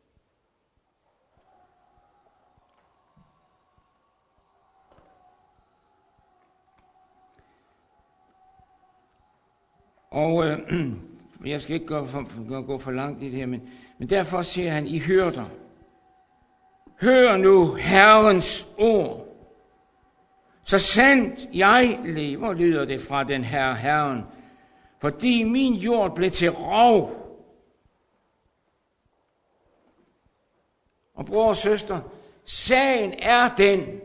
Og jeg skal ikke gå for langt i det her, men derfor siger han, I hyrder. Hør nu Herrens ord. Så sandt jeg lever, lyder det fra den Herren, fordi min jord blev til rov. Og bror og søster, sagen er den.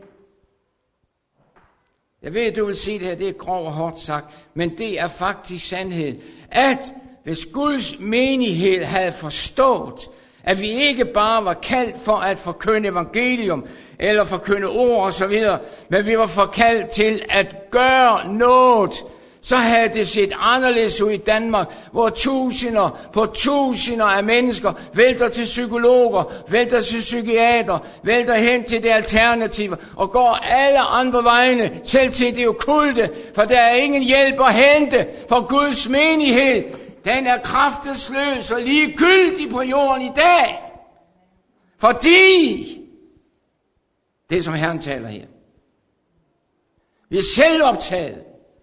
Jeg ved, du vil sige det her, det er grov og hårdt sagt, men det er faktisk sandhed, at hvis Guds menighed havde forstået, at vi ikke bare var kaldt for at forkynde evangelium, eller forkynde ord og så videre, men vi var forkaldt til at gøre noget, så havde det set anderledes ud i Danmark, hvor tusinder på tusinder af mennesker vælter til psykologer, vælter til psykiater, vælter hen til det alternative og går alle andre vegne, selv til det okkulte, for der er ingen hjælp at hente for Guds menighed. Den er kraftesløs og ligegyldig på jorden i dag, fordi det som Herren taler her. Vi er selv optaget.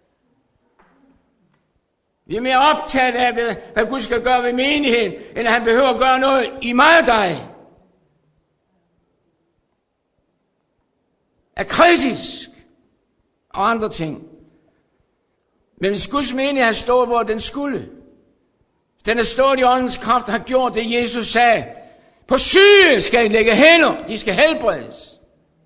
Vi er mere optaget af, hvad Gud skal gøre ved menigheden, end at han behøver at gøre noget i mig og dig. Er kritisk og andre ting. Men hvis Guds menighed har stået, hvor den skulle, den har stået i åndens kraft, har gjort det, Jesus sagde. På syge skal I lægge hænder, de skal helbredes.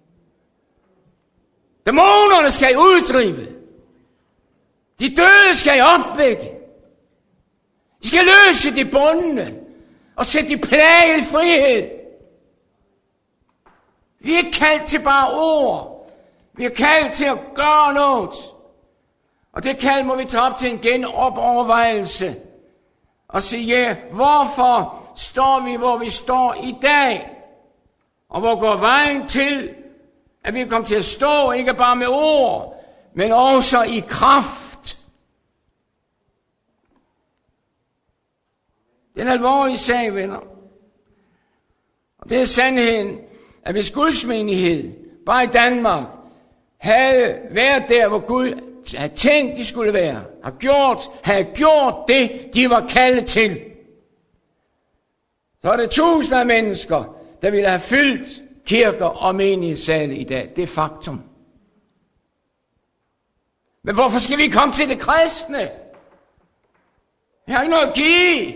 Dæmonerne skal I uddrive. De døde skal I opvække. I skal løse de bundne og sætte de plage i frihed. Vi er ikke kaldt til bare ord. Vi er kaldt til at gøre noget. Og det kald må vi tage op til en genovervejelse og sige, ja, hvorfor står vi, hvor vi står i dag? Og hvor går vejen til, at vi kommer til at stå, ikke bare med ord, men også i kraft. Det er en alvorlig sag, venner. Og det er sandheden, at hvis Guds menighed, bare i Danmark, havde været der, hvor Gud havde tænkt, de skulle være, havde gjort det, de var kaldet til, så er det tusinder af mennesker, der ville have fyldt kirker og menighedssale i dag. Det er faktum. Men hvorfor skal vi komme til det kristne? Jeg har ikke noget at give.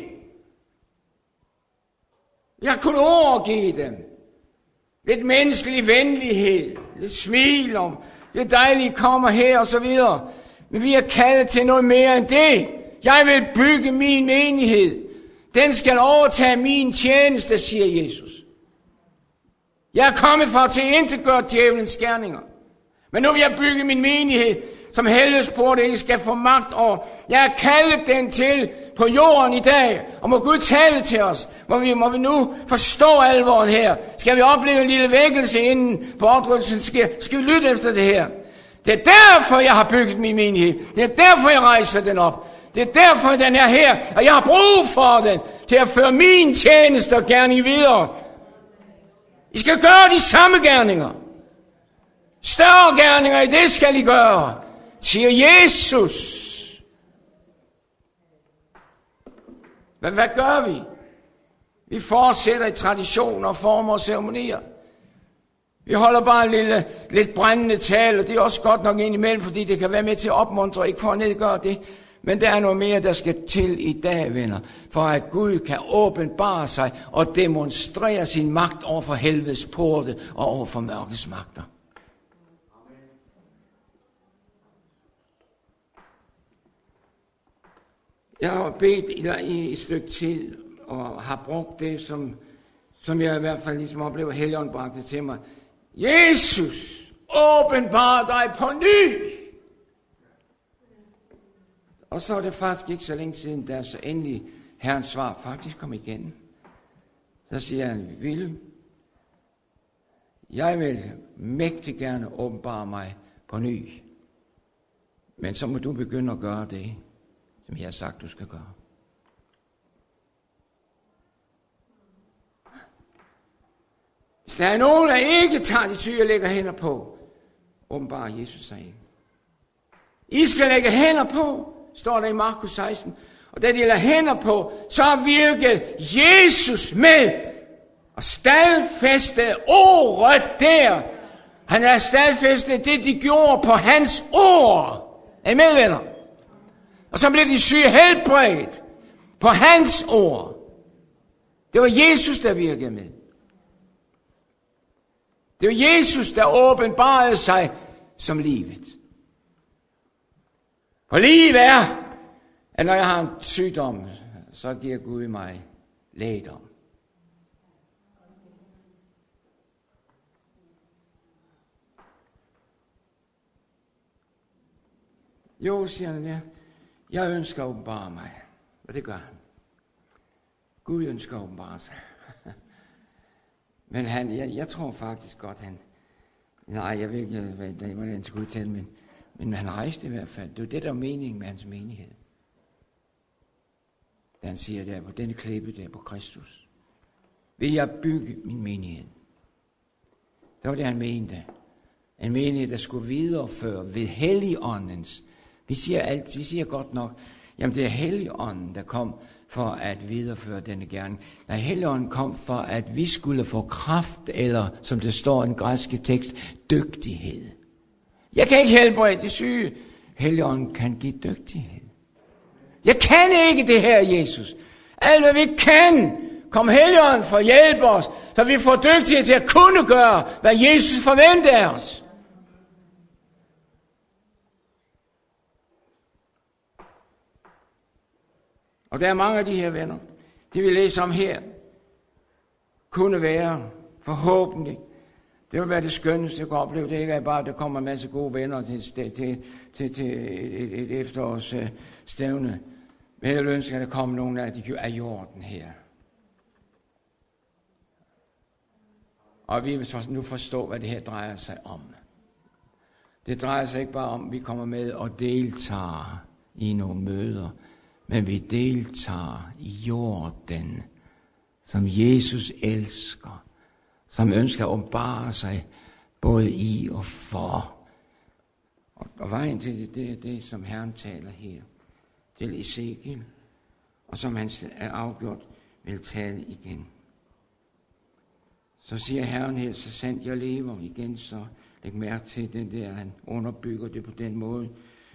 Jeg har kun ord at give dem. Lidt menneskelig venlighed, lidt smil om, det er dejligt, I kommer her og så videre. Men vi er kaldet til noget mere end det. Jeg vil bygge min menighed. Den skal overtage min tjeneste, siger Jesus. Jeg er kommet for at tilintetgøre djævelens gerninger. Men nu vil jeg bygge min menighed, som helvedes porte ikke skal få magt over. Jeg er kaldet den til på jorden i dag, og må Gud tale til os. Må vi nu forstå alvoren her. Skal vi opleve en lille vækkelse inden på opdrykkelsen sker? Skal vi lytte efter det her? Det er derfor, jeg har bygget min menighed. Det er derfor, jeg rejser den op. Det er derfor, den er her, og jeg har brug for den til at føre min tjeneste og gerning videre. I skal gøre de samme gerninger. Større gerninger i det skal I gøre, siger Jesus. Men hvad gør vi? Vi fortsætter i traditioner, former og ceremonier. Vi holder bare en lidt brændende tale, og det er også godt nok indimellem, fordi det kan være med til at opmuntre, ikke for at nedgøre det. Men der er noget mere, der skal til i dag, venner, for at Gud kan åbenbare sig og demonstrere sin magt over for helvedes porte og over for mørkets magter. Jeg har bedt i et stykke tid, og har brugt det, som jeg i hvert fald ligesom oplever, Helligånden bragte til mig. Jesus, åbenbar dig på ny. Og så er det faktisk ikke så længe siden, da så endelig Herrens svar faktisk kom igen. Så siger han, Ville, jeg vil mægtig gerne åbenbare mig på ny. Men så må du begynde at gøre det, som jeg har sagt, du skal gøre. Hvis der er nogen, der ikke tager de syge og lægger hænder på, åbenbarer Jesus sig ikke. I skal lægge hænder på, står der i Markus 16. Og da de lægger hænder på, så virker Jesus med og stadfæste ordet der. Han har stadfæstet det, de gjorde på hans ord. Er I med, venner? Og så blev de syge helbredt på hans ord. Det var Jesus, der virkede med. Det var Jesus, der åbenbarede sig som livet. For livet er, at når jeg har en sygdom, så giver Gud mig lægedom. Jo, siger han der, jeg ønsker at åbenbare mig. Og det gør han. Gud ønsker at åbenbare sig. Men jeg tror faktisk godt, jeg ved ikke, hvordan han skulle udtale, men han rejste i hvert fald. Det er det, der er meningen med hans menighed. Da han siger der, på denne klippe der på Kristus, vil jeg bygge min menighed. Det var det, han mente. En menighed, der skulle videreføre ved Helligåndens. Vi siger godt nok, jamen det er Helligånden, der kom for at videreføre denne gerning. Nej, Helligånden kom for, at vi skulle få kraft, eller som det står i den græske tekst, dygtighed. Jeg kan ikke helbrede de syge. Helligånden kan give dygtighed. Jeg kan ikke det her, Jesus. Alt hvad vi kan, kom Helligånden for at hjælpe os, så vi får dygtighed til at kunne gøre, hvad Jesus forventer af os. Og der er mange af de her venner, de vi læser om her, kunne være forhåbentlig. Det vil være det skønneste, jeg kan opleve. Det ikke er bare, at der kommer en masse gode venner til et efterårsstævne. Men jeg ønsker, at der kommer nogle af de af jorden her. Og vi vil nu forstå, hvad det her drejer sig om. Det drejer sig ikke bare om, at vi kommer med og deltager i nogle møder, men vi deltager i jorden, som Jesus elsker, som ønsker at åbenbare sig både i og for. Og vejen til det er det, som Herren taler her til Ezekiel, og som han er afgjort vil tale igen. Så siger Herren her, så sandt jeg lever igen, så læg mærke til det der, han underbygger det på den måde,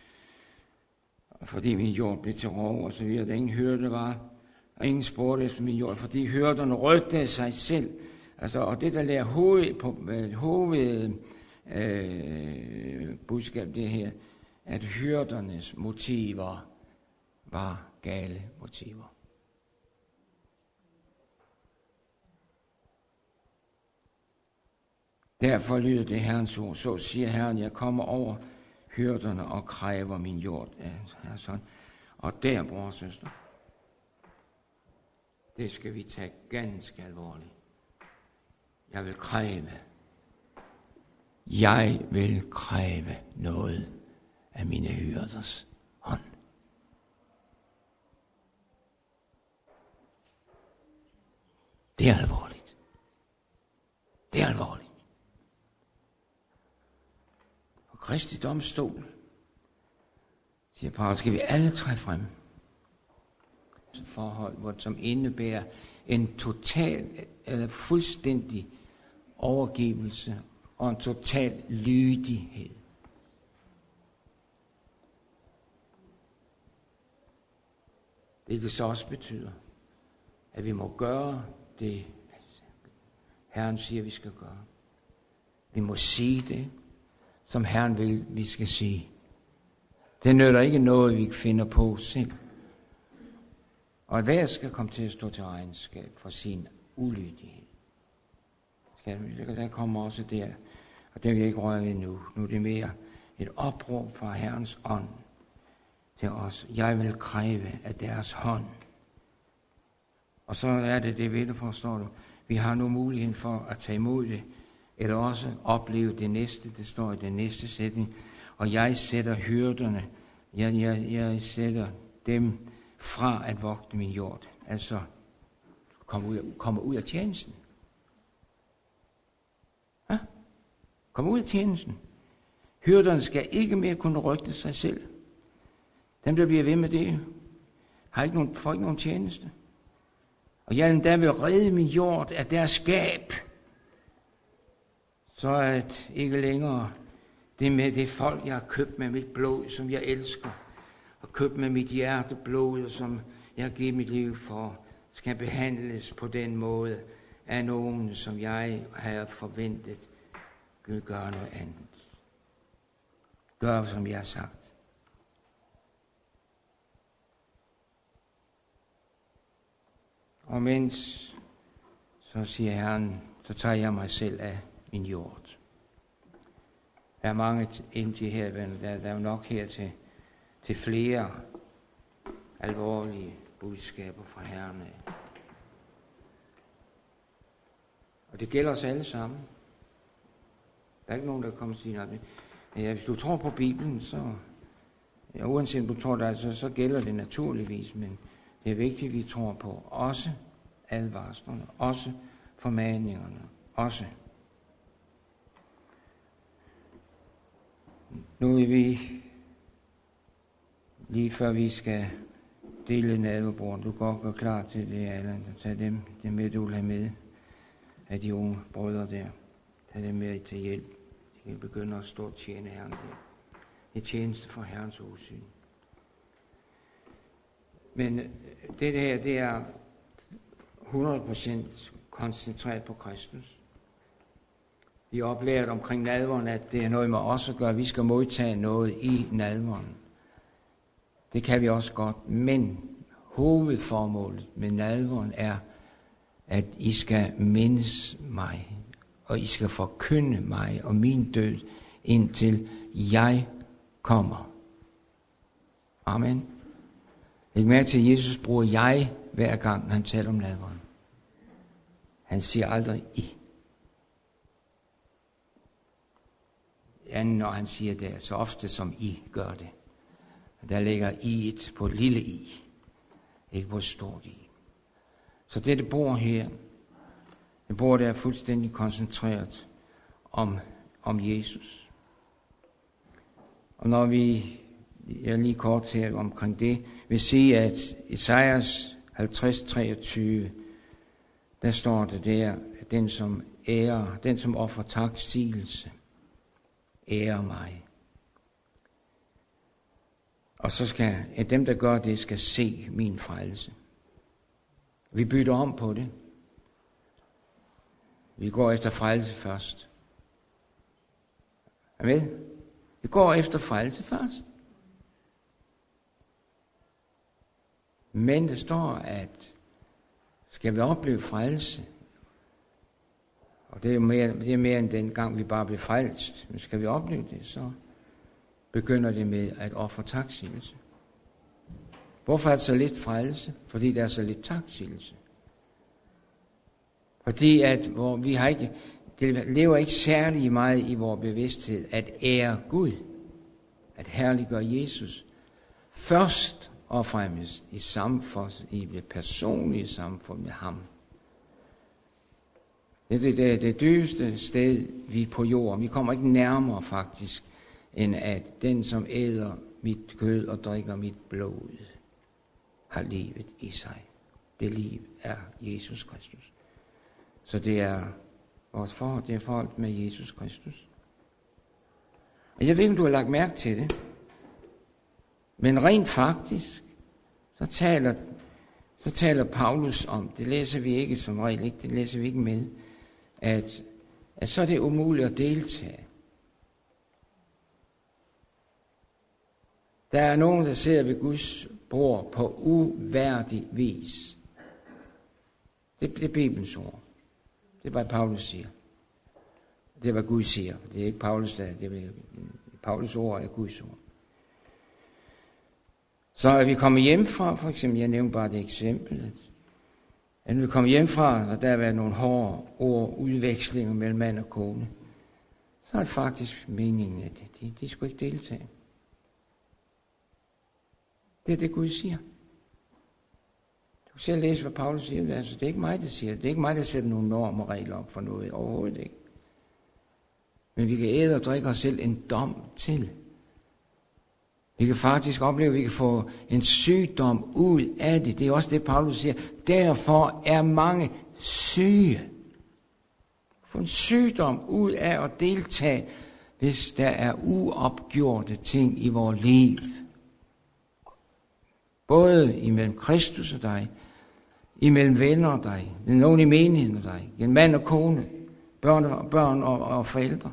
fordi min jord blev til rov og så videre. Der ingen hørte var, og ingen spurgte efter min jord, fordi hyrderne rygtede sig selv. Altså, og det, der lærer budskab det her, at hyrdernes motiver var gale motiver. Derfor lyder det Herrens ord, så siger Herren, jeg kommer over hyrderne og kræver min jord. Ja, sådan. Og der, bror og søster, det skal vi tage ganske alvorligt. Jeg vil kræve noget af mine hyrders hånd. Det er alvorligt. Det er alvorligt. Og Kristi domstol, siger Paulus, skal vi alle træde frem. Forhold, som indebærer en total eller fuldstændig overgivelse og en total lydighed. Det så også betyder, at vi må gøre det, Herren siger, vi skal gøre. Vi må sige det, som Herren vil, vi skal sige. Det nytter ikke noget, vi finder på selv. Og at hver skal komme til at stå til regnskab for sin ulydighed. Der kommer også der, og det vil jeg ikke røre ved nu. Nu er det mere et opråb fra Herrens ånd til os. Jeg vil kræve af deres hånd. Og så er det ved det, forstår du. Vi har nu muligheden for at tage imod det, eller også opleve det næste, det står i den næste sætning. Og jeg sætter hyrderne, jeg sætter dem fra at vogte min hjort. Altså, kommer ud af tjenesten. Ja? Kommer ud af tjenesten. Hyrderne skal ikke mere kunne rygte sig selv. Dem, der bliver ved med det, får ikke nogen tjeneste. Og jeg endda vil redde min hjort af deres skab, så at ikke længere det med det folk, jeg har købt med mit blod, som jeg elsker, og købt med mit hjerte blod, som jeg har givet mit liv for, skal behandles på den måde af nogen, som jeg havde forventet, Gud gør noget andet. Gør, som jeg har sagt. Og mens, så siger Herren, så tager jeg mig selv af min hjort. Der er mange indtil her, der er nok her til flere alvorlige budskaber fra Herren af. Og det gælder os alle sammen. Der er ikke nogen, der kommer og siger, at hvis du tror på Bibelen, så, ja, uanset om du tror det, så gælder det naturligvis, men det er vigtigt, at vi tror på også advarslerne, også formaningerne, også. Nu vil vi, lige før vi skal dele nadverbordet, du går og klar til det, Allan, tag dem med, du vil have med af de unge brødre der. Tag dem med til hjælp. De kan begynde at stå og tjene Herren der. Det er tjeneste for Herrens åsyn. Men det her, det er 100% koncentreret på Kristus. Vi har oplært omkring nadveren, at det er noget med os at gøre. Vi skal modtage noget i nadveren. Det kan vi også godt. Men hovedformålet med nadveren er, at I skal mindes mig, og I skal forkynde mig og min død, indtil jeg kommer. Amen. Læg mærke til, at Jesus bruger jeg hver gang, han taler om nadveren. Han siger aldrig I. Ja, når han siger det, så ofte som I gør det. Der ligger I'et på et lille I, ikke på et stort I. Så dette bord her, det bord der er fuldstændig koncentreret om Jesus. Og når jeg lige kort her omkring det, vil sige, at Esajas 50:23, der står det der, at den som offer taksigelse, ærer mig. Og så skal dem, der gør det, skal se min frelse. Vi bytter om på det. Vi går efter frelse først. Er med? Vi går efter frelse først. Men det står, at skal vi opleve frelse, og det er mere end den gang, vi bare blev frelst, men skal vi opleve det, så begynder det med at ofre taksigelse. Hvorfor er det så lidt frelse? Fordi der er så lidt taksigelse. Fordi at det lever ikke særlig meget i vores bevidsthed at ære Gud, at herliggøre Jesus, først og fremmest i det personlige samfund med ham. Det er det dybeste sted, vi er på jorden. Vi kommer ikke nærmere faktisk, end at den, som æder mit kød og drikker mit blod, har livet i sig. Det liv er Jesus Kristus. Så det er vores forhold, det er forholdet med Jesus Kristus. Og jeg ved ikke, om du har lagt mærke til det, men rent faktisk, så taler Paulus om, det læser vi ikke som regel, ikke, det læser vi ikke med, at så er det umuligt at deltage. Der er nogen, der sidder ved Guds bord på uværdig vis. Det er Bibelens ord. Det er, hvad Paulus siger. Det er, hvad Gud siger. Det er ikke Paulus, det er Paulus ord er Guds ord. Paulus ord er Guds ord. Det er, hvad Paulus siger. Det er ikke Paulus, det er, det er, hvad Gud siger. Det er, hvad Paulus, det er ikke Paulus, det er Guds ord. Det er, hvad Paulus, det er, det er, hvad Paulus ord er Guds ord. Det er, hvad Paulus, det er, det er, hvad Gud siger. Det er ikke Paulus, det er, det er, Paulus ord er Guds ord. Så er vi kommet hjem fra, for eksempel, jeg nævnte bare det eksempel, at vi kommer hjem fra, og der har været nogle hårde ord, udvekslinger mellem mand og kone, så er det faktisk meningen, at de skulle ikke deltage. Det er det, Gud siger. Du kan selv læse, hvad Paulus siger. Altså, det er ikke mig, der siger det. Det er ikke mig, der sætter nogle normer og regler op for noget. Overhovedet ikke. Men vi kan æde og drikke os selv en dom til. Vi kan faktisk opleve, at vi kan få en sygdom ud af det. Det er også det, Paulus siger. Derfor er mange syge. Få en sygdom ud af at deltage, hvis der er uopgjorte ting i vores liv. Både imellem Kristus og dig, imellem venner og dig, nogen i menigheden og dig, en mand og kone, børn og forældre.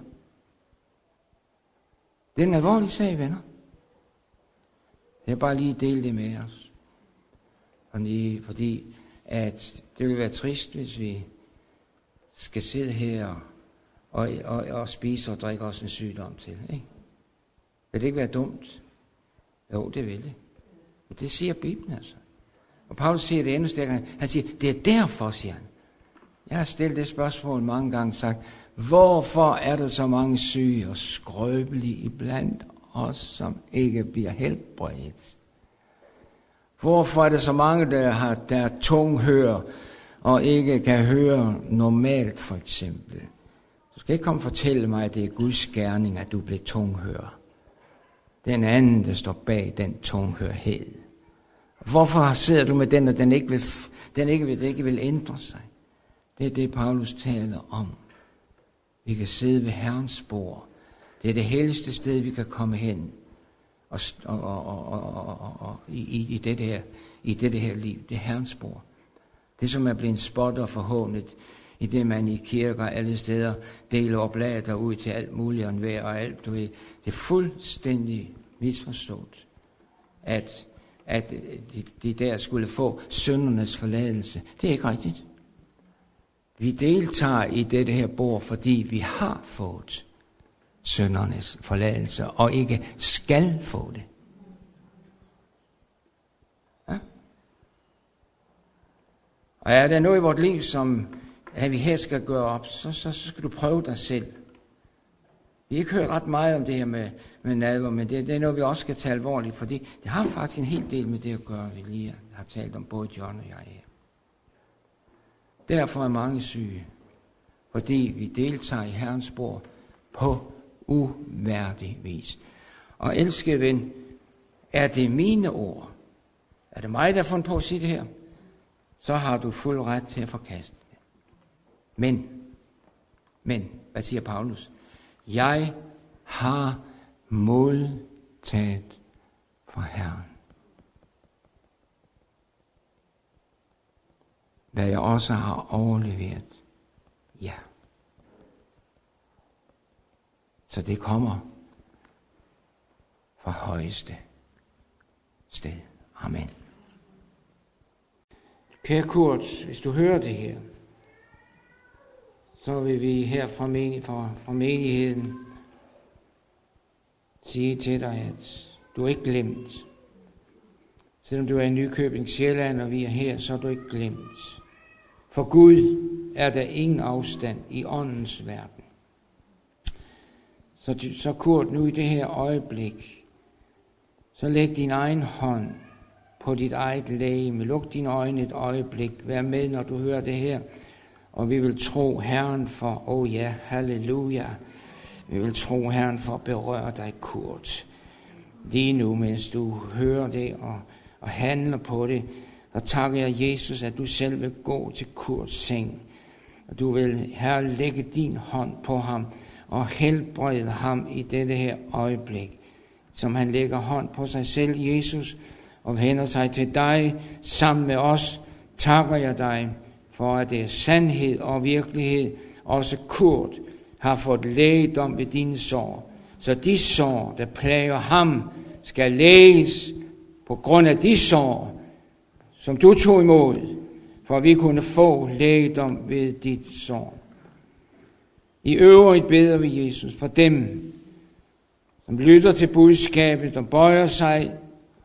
Det er en alvorlig sag, venner. Jeg vil bare lige dele det med os. Fordi at det vil være trist, hvis vi skal sidde her og spise og drikke os en sygdom til. Ikke? Vil det ikke være dumt? Jo, det vil det. Men det siger Bibelen altså. Og Paulus siger det endnu stærkere. Han siger, det er derfor, siger han. Jeg har stillet det spørgsmål mange gange sagt, hvorfor er der så mange syge og skrøbelige iblandt os, som ikke bliver helbredt? Hvorfor er der så mange, der er tunghør og ikke kan høre normalt, for eksempel? Du skal ikke komme og fortælle mig, at det er Guds gerning, at du bliver tunghør. Den anden, der står bag den tunghørhed. Hvorfor sidder du med den, og den ikke vil ændre sig? Det er det, Paulus taler om. Vi kan sidde ved Herrens bord. Det er det helligste sted, vi kan komme hen og i dette her liv. Det er Herrens bord. Det, som er blevet spottet og forhånet, i det man i kirker alle steder deler oplader ud til alt muligt og enhver og alt, du ved. Det er fuldstændig misforstået, at de der skulle få syndernes forladelse. Det er ikke rigtigt. Vi deltager i dette her bord, fordi vi har fået syndernes forladelse, og ikke skal få det. Ja? Og er der noget i vores liv, som at vi her skal gøre op, så skal du prøve dig selv. Vi har ikke hørt ret meget om det her med nadver, men det er noget, vi også skal tage alvorligt, fordi det har faktisk en hel del med det at gøre, vi lige har talt om, både John og jeg her. Derfor er mange syge, fordi vi deltager i Herrens bord på uværdig vis. Og elskede ven, er det mine ord? Er det mig, der har fundet på at sige det her? Så har du fuld ret til at forkaste det. Men, hvad siger Paulus? Jeg har modtaget fra Herren, hvad jeg også har overleveret. Ja. Så det kommer fra højeste sted. Amen. Kære Kurt, hvis du hører det her, så vil vi her fra menigheden sige til dig, at du er ikke glemt. Selvom du er i Nykøbing Sjælland, og vi er her, så er du ikke glemt. For Gud er der ingen afstand i åndens verden. Så Kurt, nu i det her øjeblik, så læg din egen hånd på dit eget legeme. Luk dine øjne et øjeblik. Vær med, når du hører det her. Og vi vil tro Herren for, halleluja. Vi vil tro Herren for at berøre dig, Kurt. Lige nu, mens du hører det og handler på det, og takker jeg Jesus, at du selv vil gå til Kurts seng. Og du vil, Herre, lægge din hånd på ham og helbrede ham i dette her øjeblik. Som han lægger hånd på sig selv, Jesus, og vender sig til dig sammen med os, takker jeg dig for, at det er sandhed og virkelighed. Også Kurt har fået lægedom ved dine sår. Så de sår, der plager ham, skal læges på grund af de sår, som du tog imod, for at vi kunne få lægedom ved dit sår. I øvrigt beder vi, Jesus, for dem, som lytter til budskabet og bøjer sig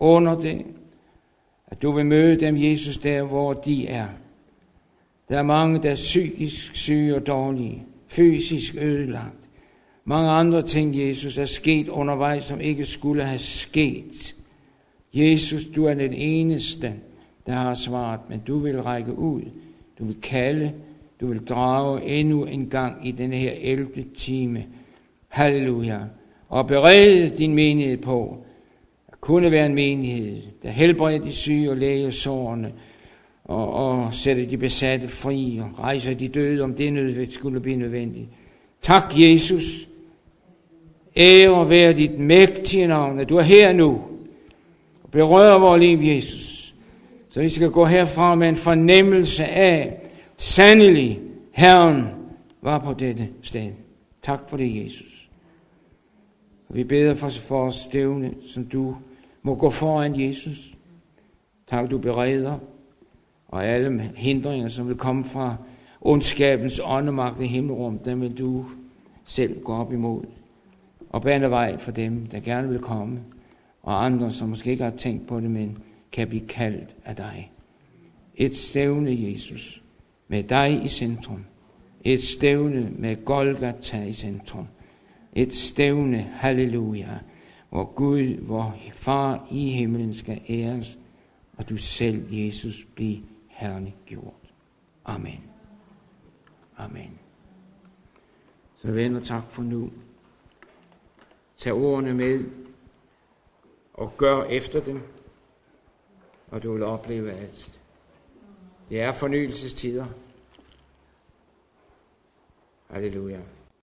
under det, at du vil møde dem, Jesus, der hvor de er. Der er mange, der er psykisk syge og dårlige, fysisk ødelagt. Mange andre ting, Jesus, er sket undervejs, som ikke skulle have sket. Jesus, du er den eneste, der har svaret, men du vil række ud, du vil kalde, du vil drage endnu en gang i denne her 11. time. Halleluja. Og berede din menighed på, at kunne være en menighed, der helbreder de syge og læger sårene, og sætter de besatte fri, og rejser de døde, om det skulle blive nødvendigt. Tak, Jesus. Ære være dit mægtige navn, at du er her nu, og berører vores liv, Jesus. Så vi skal gå herfra med en fornemmelse af, sandelig, Herren var på dette sted. Tak for det, Jesus. Og vi beder for os stævne, som du må gå foran, Jesus. Tak, du bereder, og alle hindringer, som vil komme fra ondskabens åndemagt i himmelrum, dem vil du selv gå op imod. Og bane vej for dem, der gerne vil komme, og andre, som måske ikke har tænkt på det, men kan blive kaldt af dig. Et stævne, Jesus, med dig i centrum. Et stævne med Golgata i centrum. Et stævne, halleluja, hvor Gud, hvor Far i himlen skal æres, og du selv, Jesus, bliver herliggjort. Amen. Amen. Så venner, tak for nu. Tag ordene med, og gør efter dem, og du vil opleve, at det er fornyelsestider. Halleluja.